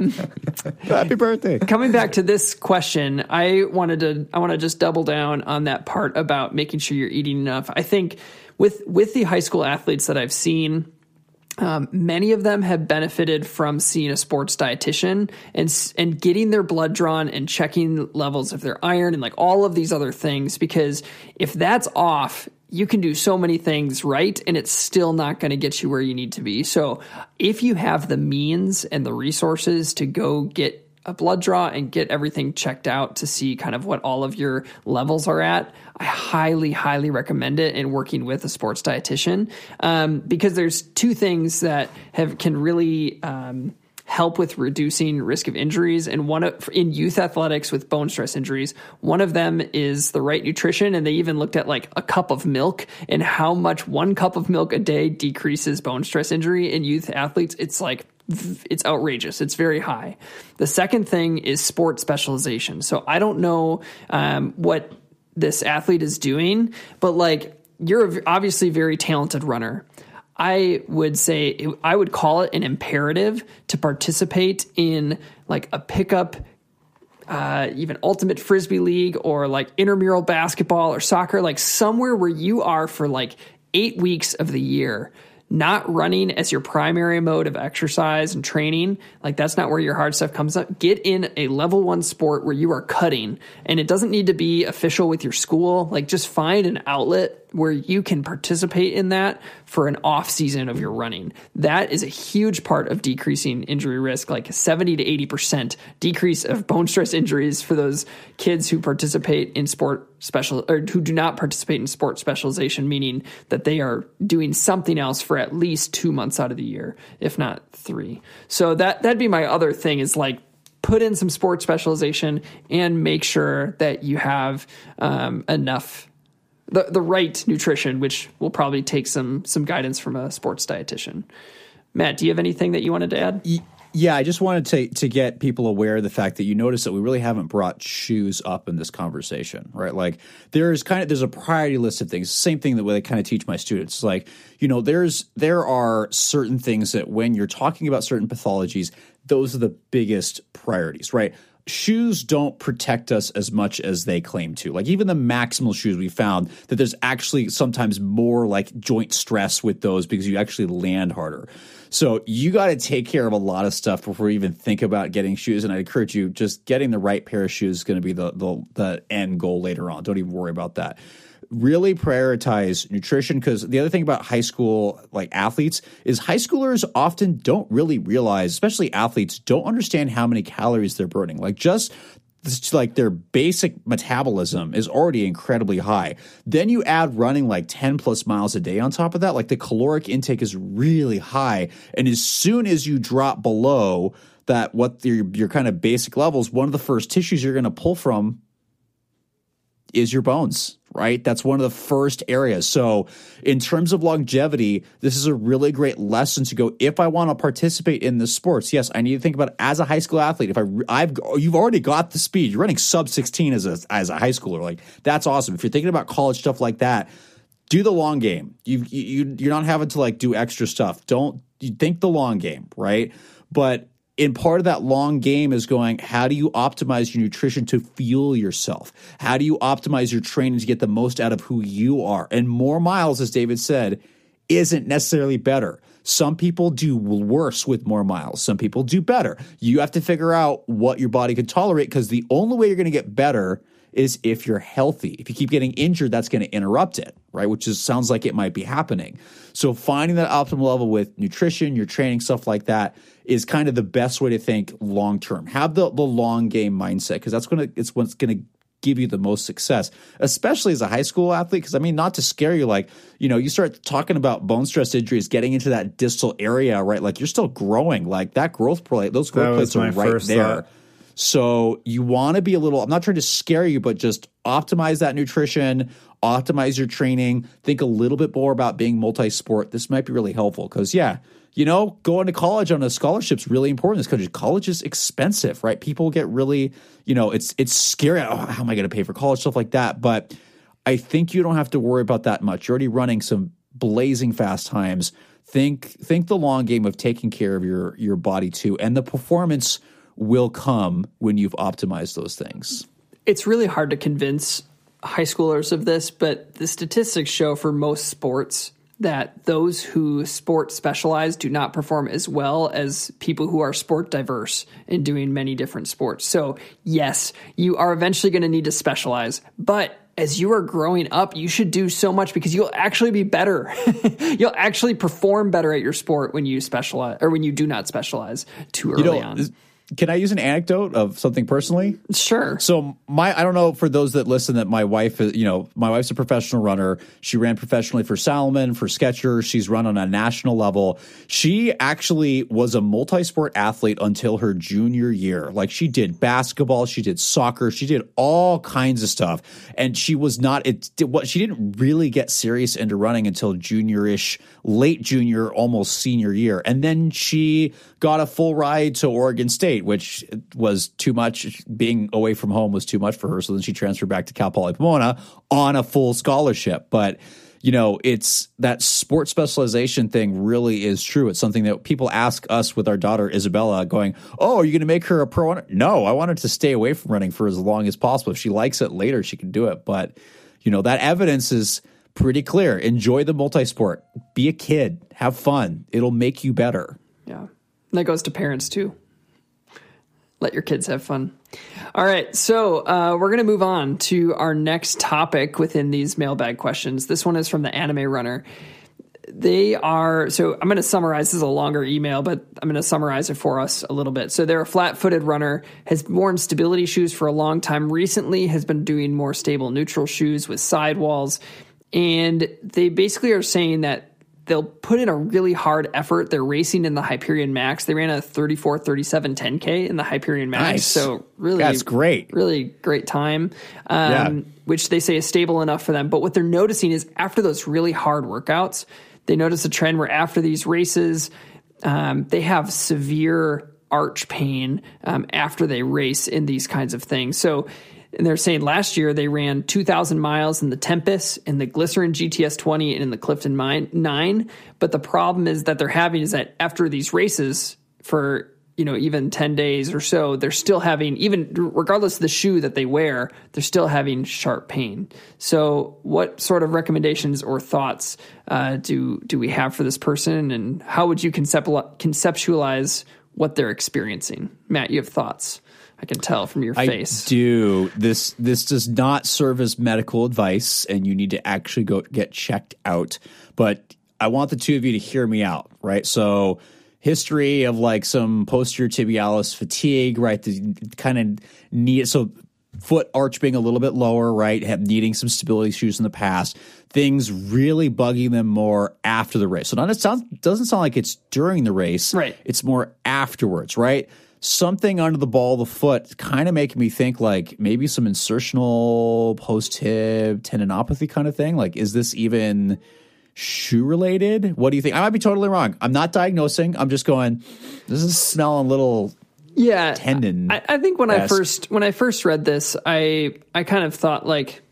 Happy birthday. Coming back to this question, I want to just double down on that part about making sure you're eating enough. I think with the high school athletes that I've seen, many of them have benefited from seeing a sports dietitian and getting their blood drawn and checking levels of their iron and like all of these other things, because if that's off, you can do so many things right, and it's still not going to get you where you need to be. So if you have the means and the resources to go get a blood draw and get everything checked out to see kind of what all of your levels are at. I highly, highly recommend it in working with a sports dietitian, because there's two things that can really help with reducing risk of injuries. And in youth athletics with bone stress injuries, one of them is the right nutrition. And they even looked at like a cup of milk and how much 1 cup of milk a day decreases bone stress injury in youth athletes. It's outrageous. It's very high. The second thing is sport specialization. So I don't know what this athlete is doing, but like, you're obviously a very talented runner. I would say I would call it an imperative to participate in like a pickup, even ultimate frisbee league or like intramural basketball or soccer, like somewhere where you are for like 8 weeks of the year, not running as your primary mode of exercise and training. Like that's not where your hard stuff comes up. Get in a level 1 sport where you are cutting, and it doesn't need to be official with your school. Like just find an outlet where you can participate in that for an off season of your running. That is a huge part of decreasing injury risk, like 70 to 80% decrease of bone stress injuries for those kids who participate in who do not participate in sport specialization, meaning that they are doing something else for at least 2 months out of the year, if not 3. So that'd be my other thing, is like put in some sport specialization and make sure that you have enough the right nutrition, which will probably take some guidance from a sports dietitian. Matt, do you have anything that you wanted to add? Yeah, I just wanted to get people aware of the fact that you notice that we really haven't brought shoes up in this conversation, right? Like there's a priority list of things. Same thing that way I kind of teach my students. Like, there are certain things that when you're talking about certain pathologies, those are the biggest priorities, right? Shoes don't protect us as much as they claim to. Like even the Maximal shoes, we found that there's actually sometimes more like joint stress with those because you actually land harder. So you got to take care of a lot of stuff before you even think about getting shoes. And I encourage you, just getting the right pair of shoes is going to be the end goal later on. Don't even worry about that. Really prioritize nutrition, because the other thing about high school like athletes is high schoolers often don't really realize, especially athletes, don't understand how many calories they're burning. Like just like their basic metabolism is already incredibly high. Then you add running like 10 plus miles a day on top of that, like the caloric intake is really high. And as soon as you drop below that, what your kind of basic levels, one of the first tissues you're going to pull from is your bones, right? That's one of the first areas. So in terms of longevity, this is a really great lesson to go, if I want to participate in the sports, yes, I need to think about it as a high school athlete. If you've already got the speed, you're running sub 16 as a high schooler, like that's awesome. If you're thinking about college stuff like that, do the long game. You're not having to like do extra stuff. You think the long game, right? But in part of that long game is going, how do you optimize your nutrition to fuel yourself? How do you optimize your training to get the most out of who you are? And more miles, as David said, isn't necessarily better. Some people do worse with more miles. Some people do better. You have to figure out what your body can tolerate, because the only way you're going to get better is if you're healthy. If you keep getting injured, that's going to interrupt it, right? Which sounds like it might be happening. So finding that optimal level with nutrition, your training, stuff like that is kind of the best way to think long-term. Have the long game mindset, because it's what's going to give you the most success, especially as a high school athlete. Because I mean, not to scare you, like, you start talking about bone stress injuries, getting into that distal area, right? Like you're still growing, like that growth plate, those growth plates are right there. Thought. So you want to be I'm not trying to scare you, but just optimize that nutrition, optimize your training, think a little bit more about being multi-sport. This might be really helpful because, going to college on a scholarship is really important in this country. College is expensive, right? People get really, it's scary. Oh, how am I going to pay for college, stuff like that? But I think you don't have to worry about that much. You're already running some blazing fast times. Think the long game of taking care of your body too, and the performance will come when you've optimized those things. It's really hard to convince high schoolers of this, but the statistics show for most sports that those who sport specialize do not perform as well as people who are sport diverse in doing many different sports. So yes, you are eventually going to need to specialize, but as you are growing up, you should do so much because you'll actually be better. You'll actually perform better at your sport when you specialize or when you do not specialize too early on. can I use an anecdote of something personally? Sure. So I don't know for those that listen that my wife is, my wife's a professional runner. She ran professionally for Salomon, for Skechers. She's run on a national level. She actually was a multi-sport athlete until her junior year. Like she did basketball, she did soccer, she did all kinds of stuff. And she didn't really get serious into running until junior-ish, late junior, almost senior year. And then she got a full ride to Oregon State, which was too much. Being away from home was too much for her. So then she transferred back to Cal Poly Pomona on a full scholarship. But, it's that sports specialization thing really is true. It's something that people ask us with our daughter, Isabella, going, oh, are you going to make her a pro runner? No, I want her to stay away from running for as long as possible. If she likes it later, she can do it. But, that evidence is pretty clear. Enjoy the multi-sport. Be a kid. Have fun. It'll make you better. Yeah. That goes to parents too. Let your kids have fun. All right. So we're going to move on to our next topic within these mailbag questions. This one is from the Anime Runner. So I'm going to summarize. This is a longer email, but I'm going to summarize it for us a little bit. So they're a flat-footed runner, has worn stability shoes for a long time. Recently has been doing more stable neutral shoes with sidewalls. And they basically are saying that they'll put in a really hard effort. They're racing in the Hyperion Max. They ran a 34:37 10K in the Hyperion Max. Nice. So really, that's great. Really great time, which they say is stable enough for them. But what they're noticing is after those really hard workouts, they notice a trend where after these races, they have severe arch pain after they race in these kinds of things. So, and they're saying last year they ran 2,000 miles in the Tempest, in the Glycerin GTS 20, and in the Clifton 9. But the problem is that they're having is that after these races for, even 10 days or so, they're still having, even regardless of the shoe that they wear, they're still having sharp pain. So what sort of recommendations or thoughts do we have for this person? And how would you conceptualize what they're experiencing? Matt, you have thoughts. I can tell from your face. I do. This does not serve as medical advice, and you need to actually go get checked out. But I want the two of you to hear me out, right? So history of like some posterior tibialis fatigue, right? The kind of need, so foot arch being a little bit lower, right? Needing some stability shoes in the past. Things really bugging them more after the race. So doesn't sound like it's during the race. Right. It's more afterwards, right? Something under the ball of the foot kind of making me think like maybe some insertional post-tib tendinopathy kind of thing. Like, is this even shoe related? What do you think? I might be totally wrong. I'm not diagnosing. I'm just going, this is smelling a little tendon. I think when I first read this, I kind of thought like,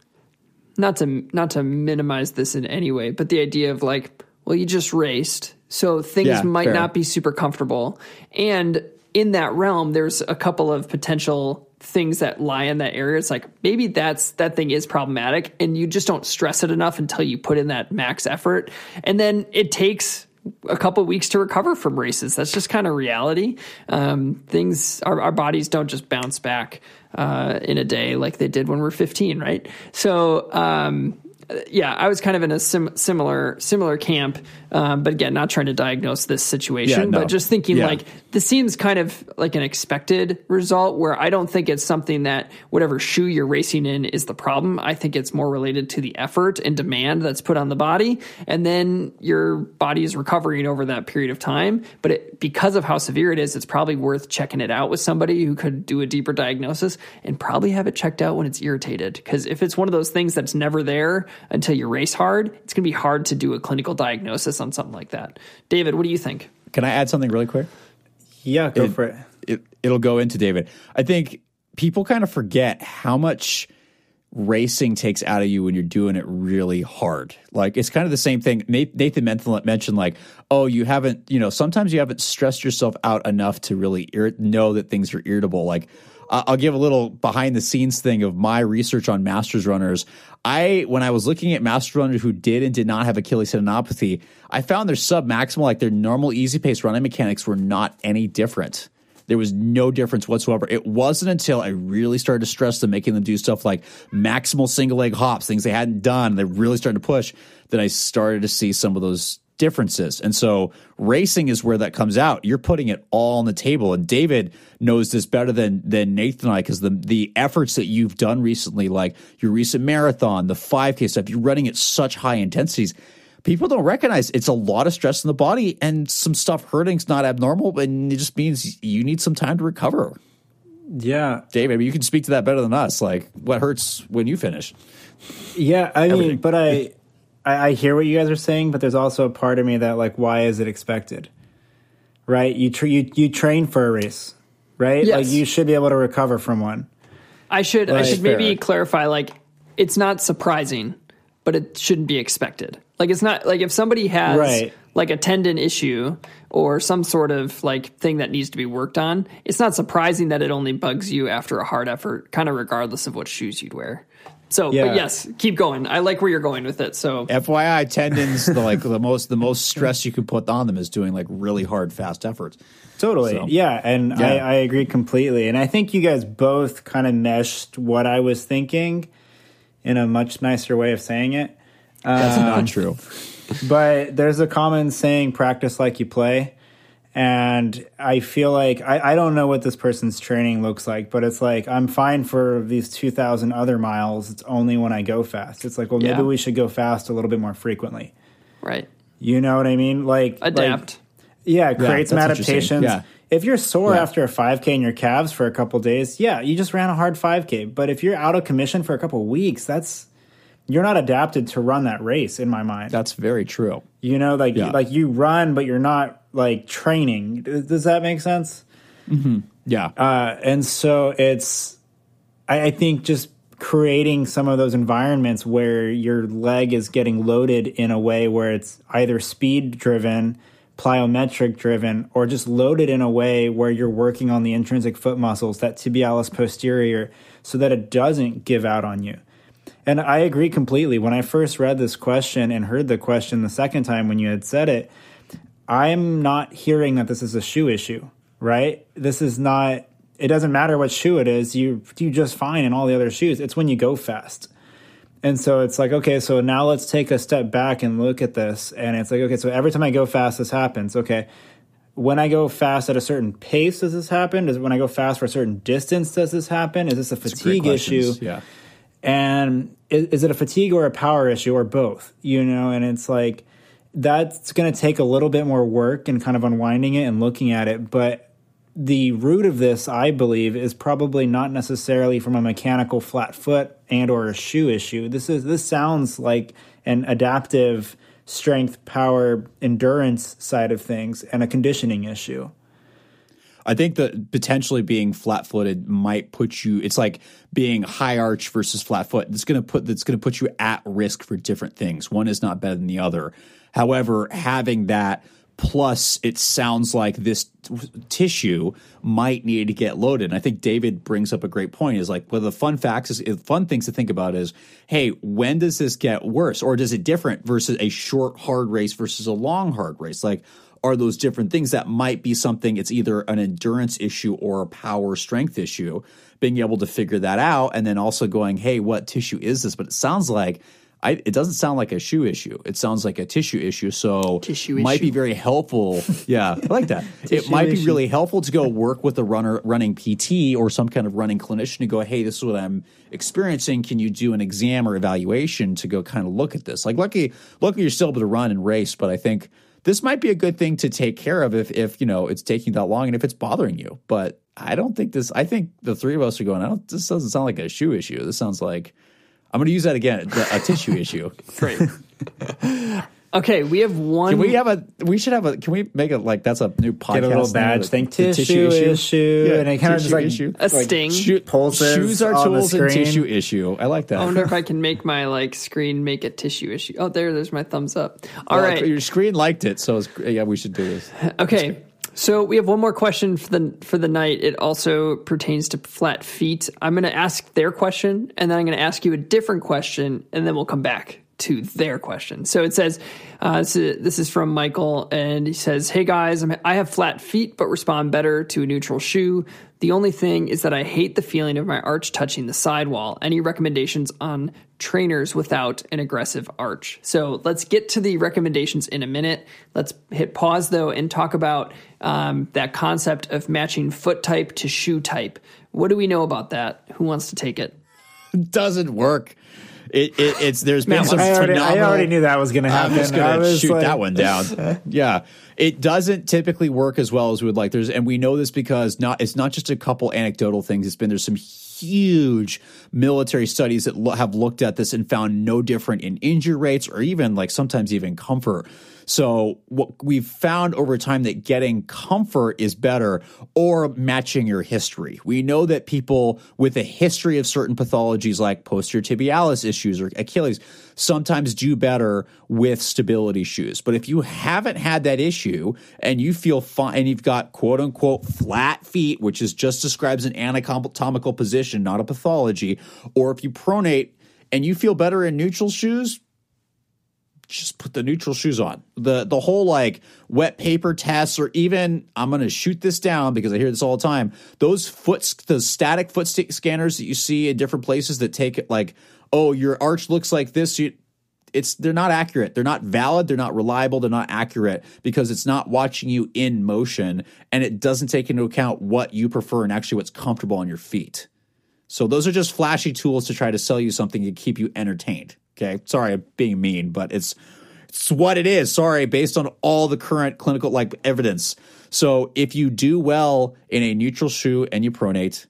not to minimize this in any way, but the idea of like, well, you just raced, so things might not be super comfortable. And in that realm, there's a couple of potential things that lie in that area. It's like maybe that thing is problematic, and you just don't stress it enough until you put in that max effort, and then it takes a couple of weeks to recover from races. That's just kind of reality. Our bodies don't just bounce back in a day like they did when we were 15, right? So I was kind of in a similar camp, but again, not trying to diagnose this situation, but just thinking like this seems kind of like an expected result where I don't think it's something that whatever shoe you're racing in is the problem. I think it's more related to the effort and demand that's put on the body, and then your body is recovering over that period of time. But because of how severe it is, it's probably worth checking it out with somebody who could do a deeper diagnosis and probably have it checked out when it's irritated. Because if it's one of those things that's never there until you race hard, it's going to be hard to do a clinical diagnosis on something like that. David, what do you think? Can I add something really quick? Yeah, go for it. It'll go into David. I think people kind of forget how much racing takes out of you when you're doing it really hard. Like, it's kind of the same thing. Nathan mentioned like, oh, you haven't, sometimes you haven't stressed yourself out enough to really know that things are irritable. Like, I'll give a little behind the scenes thing of my research on Masters runners. When I was looking at Masters runners who did and did not have Achilles tendinopathy, I found their sub-maximal, like their normal easy pace running mechanics were not any different. There was no difference whatsoever. It wasn't until I really started to stress them, making them do stuff like maximal single leg hops, things they hadn't done, they really started to push, that I started to see some of those differences. And so racing is where that comes out. You're putting it all on the table. And David knows this better than Nathan and I, because the efforts that you've done recently, like your recent marathon, the 5K stuff, you're running at such high intensities. People don't recognize it's a lot of stress in the body, and some stuff hurting's not abnormal, and it just means you need some time to recover. Yeah. David, you can speak to that better than us. Like, what hurts when you finish? Yeah, I mean, but I hear what you guys are saying, but there's also a part of me that, like, why is it expected? Right? You train for a race, right? Yes. Like, you should be able to recover from one. I should Right. maybe clarify, like, it's not surprising, but it shouldn't be expected. Like, it's not like if somebody has Right. like a tendon issue or some sort of like thing that needs to be worked on, it's not surprising that it only bugs you after a hard effort, kind of regardless of what shoes you'd wear. So, Yeah. but yes, keep going. I like where you're going with it. So, FYI, tendons, the most stress you can put on them is doing like really hard, fast efforts. Totally. So, yeah. And yeah. I agree completely. And I think you guys both kind of meshed what I was thinking in a much nicer way of saying it. That's not true. But there's a common saying, practice like you play. And I feel like I don't know what this person's training looks like, but it's like I'm fine for these 2,000 other miles. It's only when I go fast. It's like, well, maybe Yeah. we should go fast a little bit more frequently. right. You know what I mean? Like Adapt. Yeah, it creates some that's interesting. adaptations. Yeah. If you're sore Yeah. after a 5K in your calves for a couple days, yeah, you just ran a hard 5K. But if you're out of commission for a couple weeks, you're not adapted to run that race in my mind. That's very true. You know, like Yeah. like you run, but you're not like training. Does that make sense? Yeah. And so I think just creating some of those environments where your leg is getting loaded in a way where it's either speed driven, plyometric driven, or just loaded in a way where you're working on the intrinsic foot muscles, that tibialis posterior, so that it doesn't give out on you. And I agree completely. When I first read this question and heard the question the second time when you had said it, I'm not hearing that this is a shoe issue, right? This is not, it doesn't matter what shoe it is. You do just fine in all the other shoes. It's when you go fast. And so it's like, okay, so now let's take a step back and look at this. And it's like, okay, so every time I go fast, this happens. Okay. When I go fast at a certain pace, does this happen? When I go fast for a certain distance, does this happen? Is this a fatigue issue? Yeah. And is it a fatigue or a power issue or both? You know, and it's like, that's going to take a little bit more work and kind of unwinding it and looking at it. But the root of this, I believe, is probably not necessarily from a mechanical flat foot and or a shoe issue. This sounds like an adaptive strength, power, endurance side of things and a conditioning issue. I think that potentially being flat-footed might put you. It's like being high arch versus flat foot. That's going to put you at risk for different things. One is not better than the other. However, having that plus, it sounds like this tissue might need to get loaded. And I think David brings up a great point. Is like, well, the fun things to think about is, hey, when does this get worse, or does it different versus a short hard race versus a long hard race? Like, are those different things that might be something? It's either an endurance issue or a power strength issue. Being able to figure that out, and then also going, hey, what tissue is this? But it sounds like. It doesn't sound like a shoe issue. It sounds like a tissue issue. So might be very helpful. Yeah, I like that. It might be really helpful to go work with a running PT or some kind of running clinician to go, hey, this is what I'm experiencing. Can you do an exam or evaluation to go kind of look at this? Like, lucky you're still able to run and race, but I think this might be a good thing to take care of if you know it's taking that long and if it's bothering you. But I don't think this. I think the three of us are going, this doesn't sound like a shoe issue. This sounds like. I'm going to use that again, a tissue issue. Great. Okay, we have one. Can we make it like that's a new podcast? Get a little badge thing. Tissue issue. Yeah, and it kind of just like issue. A sting. Pulses Shoes are on the tools and screen. tissue issue. I like that. I wonder if I can make my screen make a tissue issue. Oh, there's my thumbs up. All right. Your screen liked it, so we should do this. Okay. So we have one more question for the night. It also pertains to flat feet. I'm going to ask their question, and then I'm going to ask you a different question, and then we'll come back to their question. So it says, this is from Michael, and he says, "Hey guys, I have flat feet, but respond better to a neutral shoe. The only thing is that I hate the feeling of my arch touching the sidewall. Any recommendations on trainers without an aggressive arch? So let's get to the recommendations in a minute. Let's hit pause, though, and talk about that concept of matching foot type to shoe type. What do we know about that? Who wants to take it? Doesn't work. There's been some I phenomenal. already knew that was going to happen. I'm just I gonna was shoot like- that one down. Yeah, it doesn't typically work as well as we would like. And we know this because it's not just a couple anecdotal things. There's some huge military studies that have looked at this and found no different in injury rates or even sometimes even comfort. So what we've found over time that getting comfort is better, or matching your history. We know that people with a history of certain pathologies like posterior tibialis issues or Achilles sometimes do better with stability shoes. But if you haven't had that issue and you feel fine and you've got quote unquote flat feet, which is just describes an anatomical position, not a pathology, or if you pronate and you feel better in neutral shoes, just put the neutral shoes on. The whole wet paper tests, or even I'm going to shoot this down because I hear this all the time. The static foot scanners that you see in different places that take it your arch looks like this. They're not accurate. They're not valid. They're not reliable. They're not accurate because it's not watching you in motion, and it doesn't take into account what you prefer and actually what's comfortable on your feet. So those are just flashy tools to try to sell you something to keep you entertained. Okay, sorry I'm being mean, but it's what it is. Sorry, based on all the current clinical evidence. So if you do well in a neutral shoe and you pronate,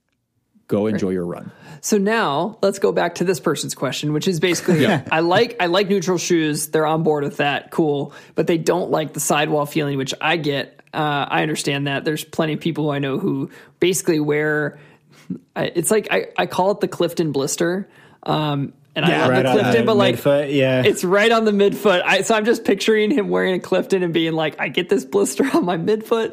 go enjoy your run. So now let's go back to this person's question, which is basically, I like neutral shoes. They're on board with that. Cool. But they don't like the sidewall feeling, which I get. I understand that. There's plenty of people who I know who basically wear, it's I call it the Clifton blister. And I love the Clifton, but midfoot, it's right on the midfoot. So I'm just picturing him wearing a Clifton and being like, I get this blister on my midfoot.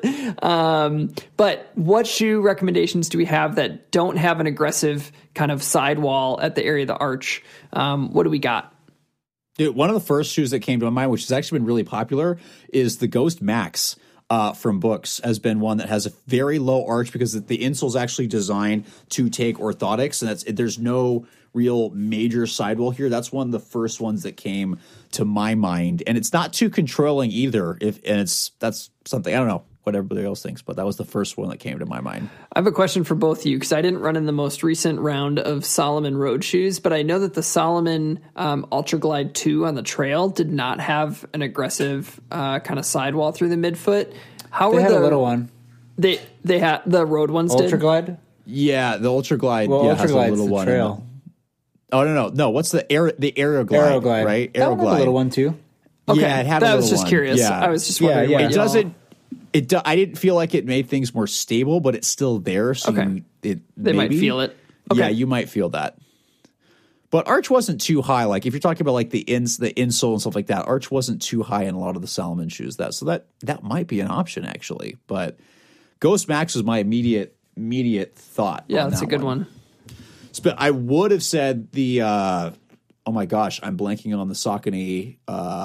But what shoe recommendations do we have that don't have an aggressive kind of sidewall at the area of the arch? What do we got? Dude, one of the first shoes that came to my mind, which has actually been really popular, is the Ghost Max. From Books has been one that has a very low arch because the insole is actually designed to take orthotics, and there's no real major sidewall here. That's one of the first ones that came to my mind, and it's not too controlling either. That's something I don't know what everybody else thinks, but that was the first one that came to my mind. I have a question for both of you because I didn't run in the most recent round of Salomon road shoes, but I know that the Salomon Ultra Glide 2 on the trail did not have an aggressive kind of sidewall through the midfoot. They had a little one. They had the road ones. Ultra Glide. Yeah, the Ultra Glide. Well, Ultra has a Glide's little the one. trail. Oh no! What's the Aeroglide? Aeroglide, right? That one had a little one too. Okay, Yeah, it had a I was little just one. curious. Yeah. I was just wondering. Yeah, what yeah. It y'all- doesn't. I didn't feel like it made things more stable, but it's still there. So Okay. They might maybe- feel it. Okay. Yeah, you might feel that. But arch wasn't too high. If you're talking about the insole and stuff like that, arch wasn't too high in a lot of the Salomon shoes. That might be an option actually. But Ghost Max was my immediate thought. Yeah, on that's a that good one. But I would have said the. Oh my gosh, I'm blanking on the Saucony.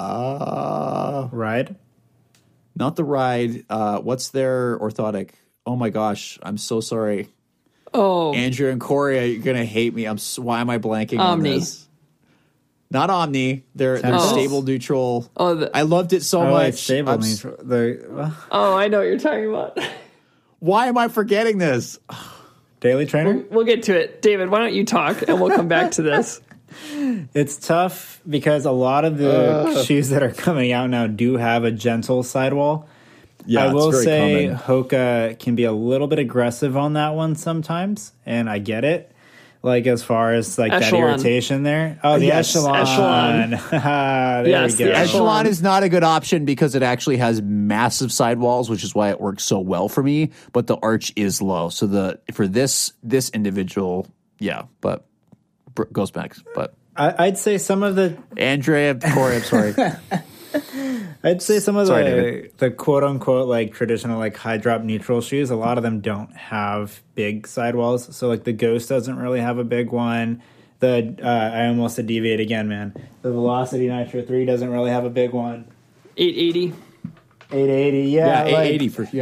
Ride. Not the Ride. What's their orthotic? Oh my gosh, I'm so sorry. Oh, Andrew and Corey, you're gonna hate me. Why am I blanking on Omni. this? Not Omni. They're Tempest. stable neutral. Oh, I loved it so much. Stable. I'm I know what you're talking about. Why am I forgetting this? Daily Trainer. We'll get to it. David, why don't you talk and we'll come back to this. It's tough because a lot of the shoes that are coming out now do have a gentle sidewall. Yeah, I will it's very say common. Hoka can be a little bit aggressive on that one sometimes, and I get it. As far as that Echelon. irritation there. Oh, the Yes, Echelon. Echelon. there Yes, we the go. Echelon is not a good option because it actually has massive sidewalls, which is why it works so well for me. But the arch is low, so for this individual, yeah. But goes back. But I'd say some of the Andrea, Corey, I'm sorry. I'd say some of Sorry, David. the quote unquote traditional high drop neutral shoes, a lot of them don't have big sidewalls. So the Ghost doesn't really have a big one. I almost said deviate again, man. The Velocity Nitro 3 doesn't really have a big one. 880. 880, Yeah, 880 for yeah.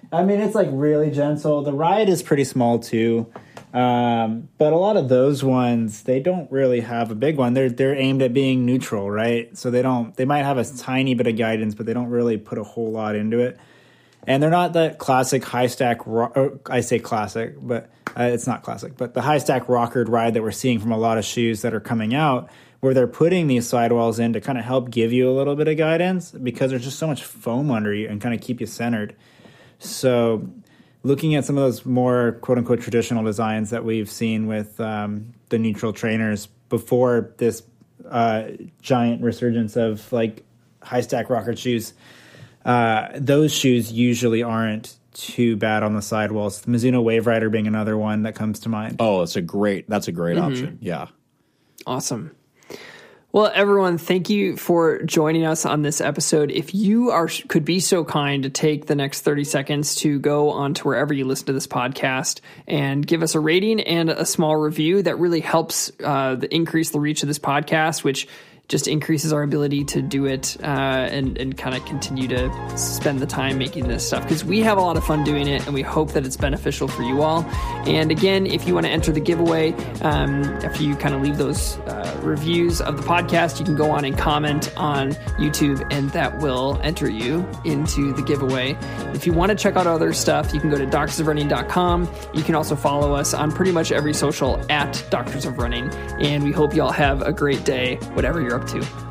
I mean, it's like really gentle. The ride is pretty small too. But a lot of those ones, they don't really have a big one. They're aimed at being neutral, right? So they might have a tiny bit of guidance, but they don't really put a whole lot into it. And they're not that classic high stack, I say classic, but it's not classic, but the high stack rockered ride that we're seeing from a lot of shoes that are coming out, where they're putting these sidewalls in to kind of help give you a little bit of guidance because there's just so much foam under you and kind of keep you centered. So looking at some of those more quote-unquote traditional designs that we've seen with the neutral trainers before this giant resurgence of like high-stack rocker shoes, those shoes usually aren't too bad on the sidewalls. The Mizuno Wave Rider being another one that comes to mind. Oh, that's a great option. Yeah. Awesome. Well, everyone, thank you for joining us on this episode. If you could be so kind to take the next 30 seconds to go on to wherever you listen to this podcast and give us a rating and a small review, that really helps increase the reach of this podcast, which just increases our ability to do it and kind of continue to spend the time making this stuff, because we have a lot of fun doing it and we hope that it's beneficial for you all. And again, if you want to enter the giveaway, after you kind of leave those reviews of the podcast, you can go on and comment on YouTube and that will enter you into the giveaway. If you want to check out other stuff, you can go to doctorsofrunning.com. You can also follow us on pretty much every social at Doctors of Running. And we hope you all have a great day, whatever you're up to.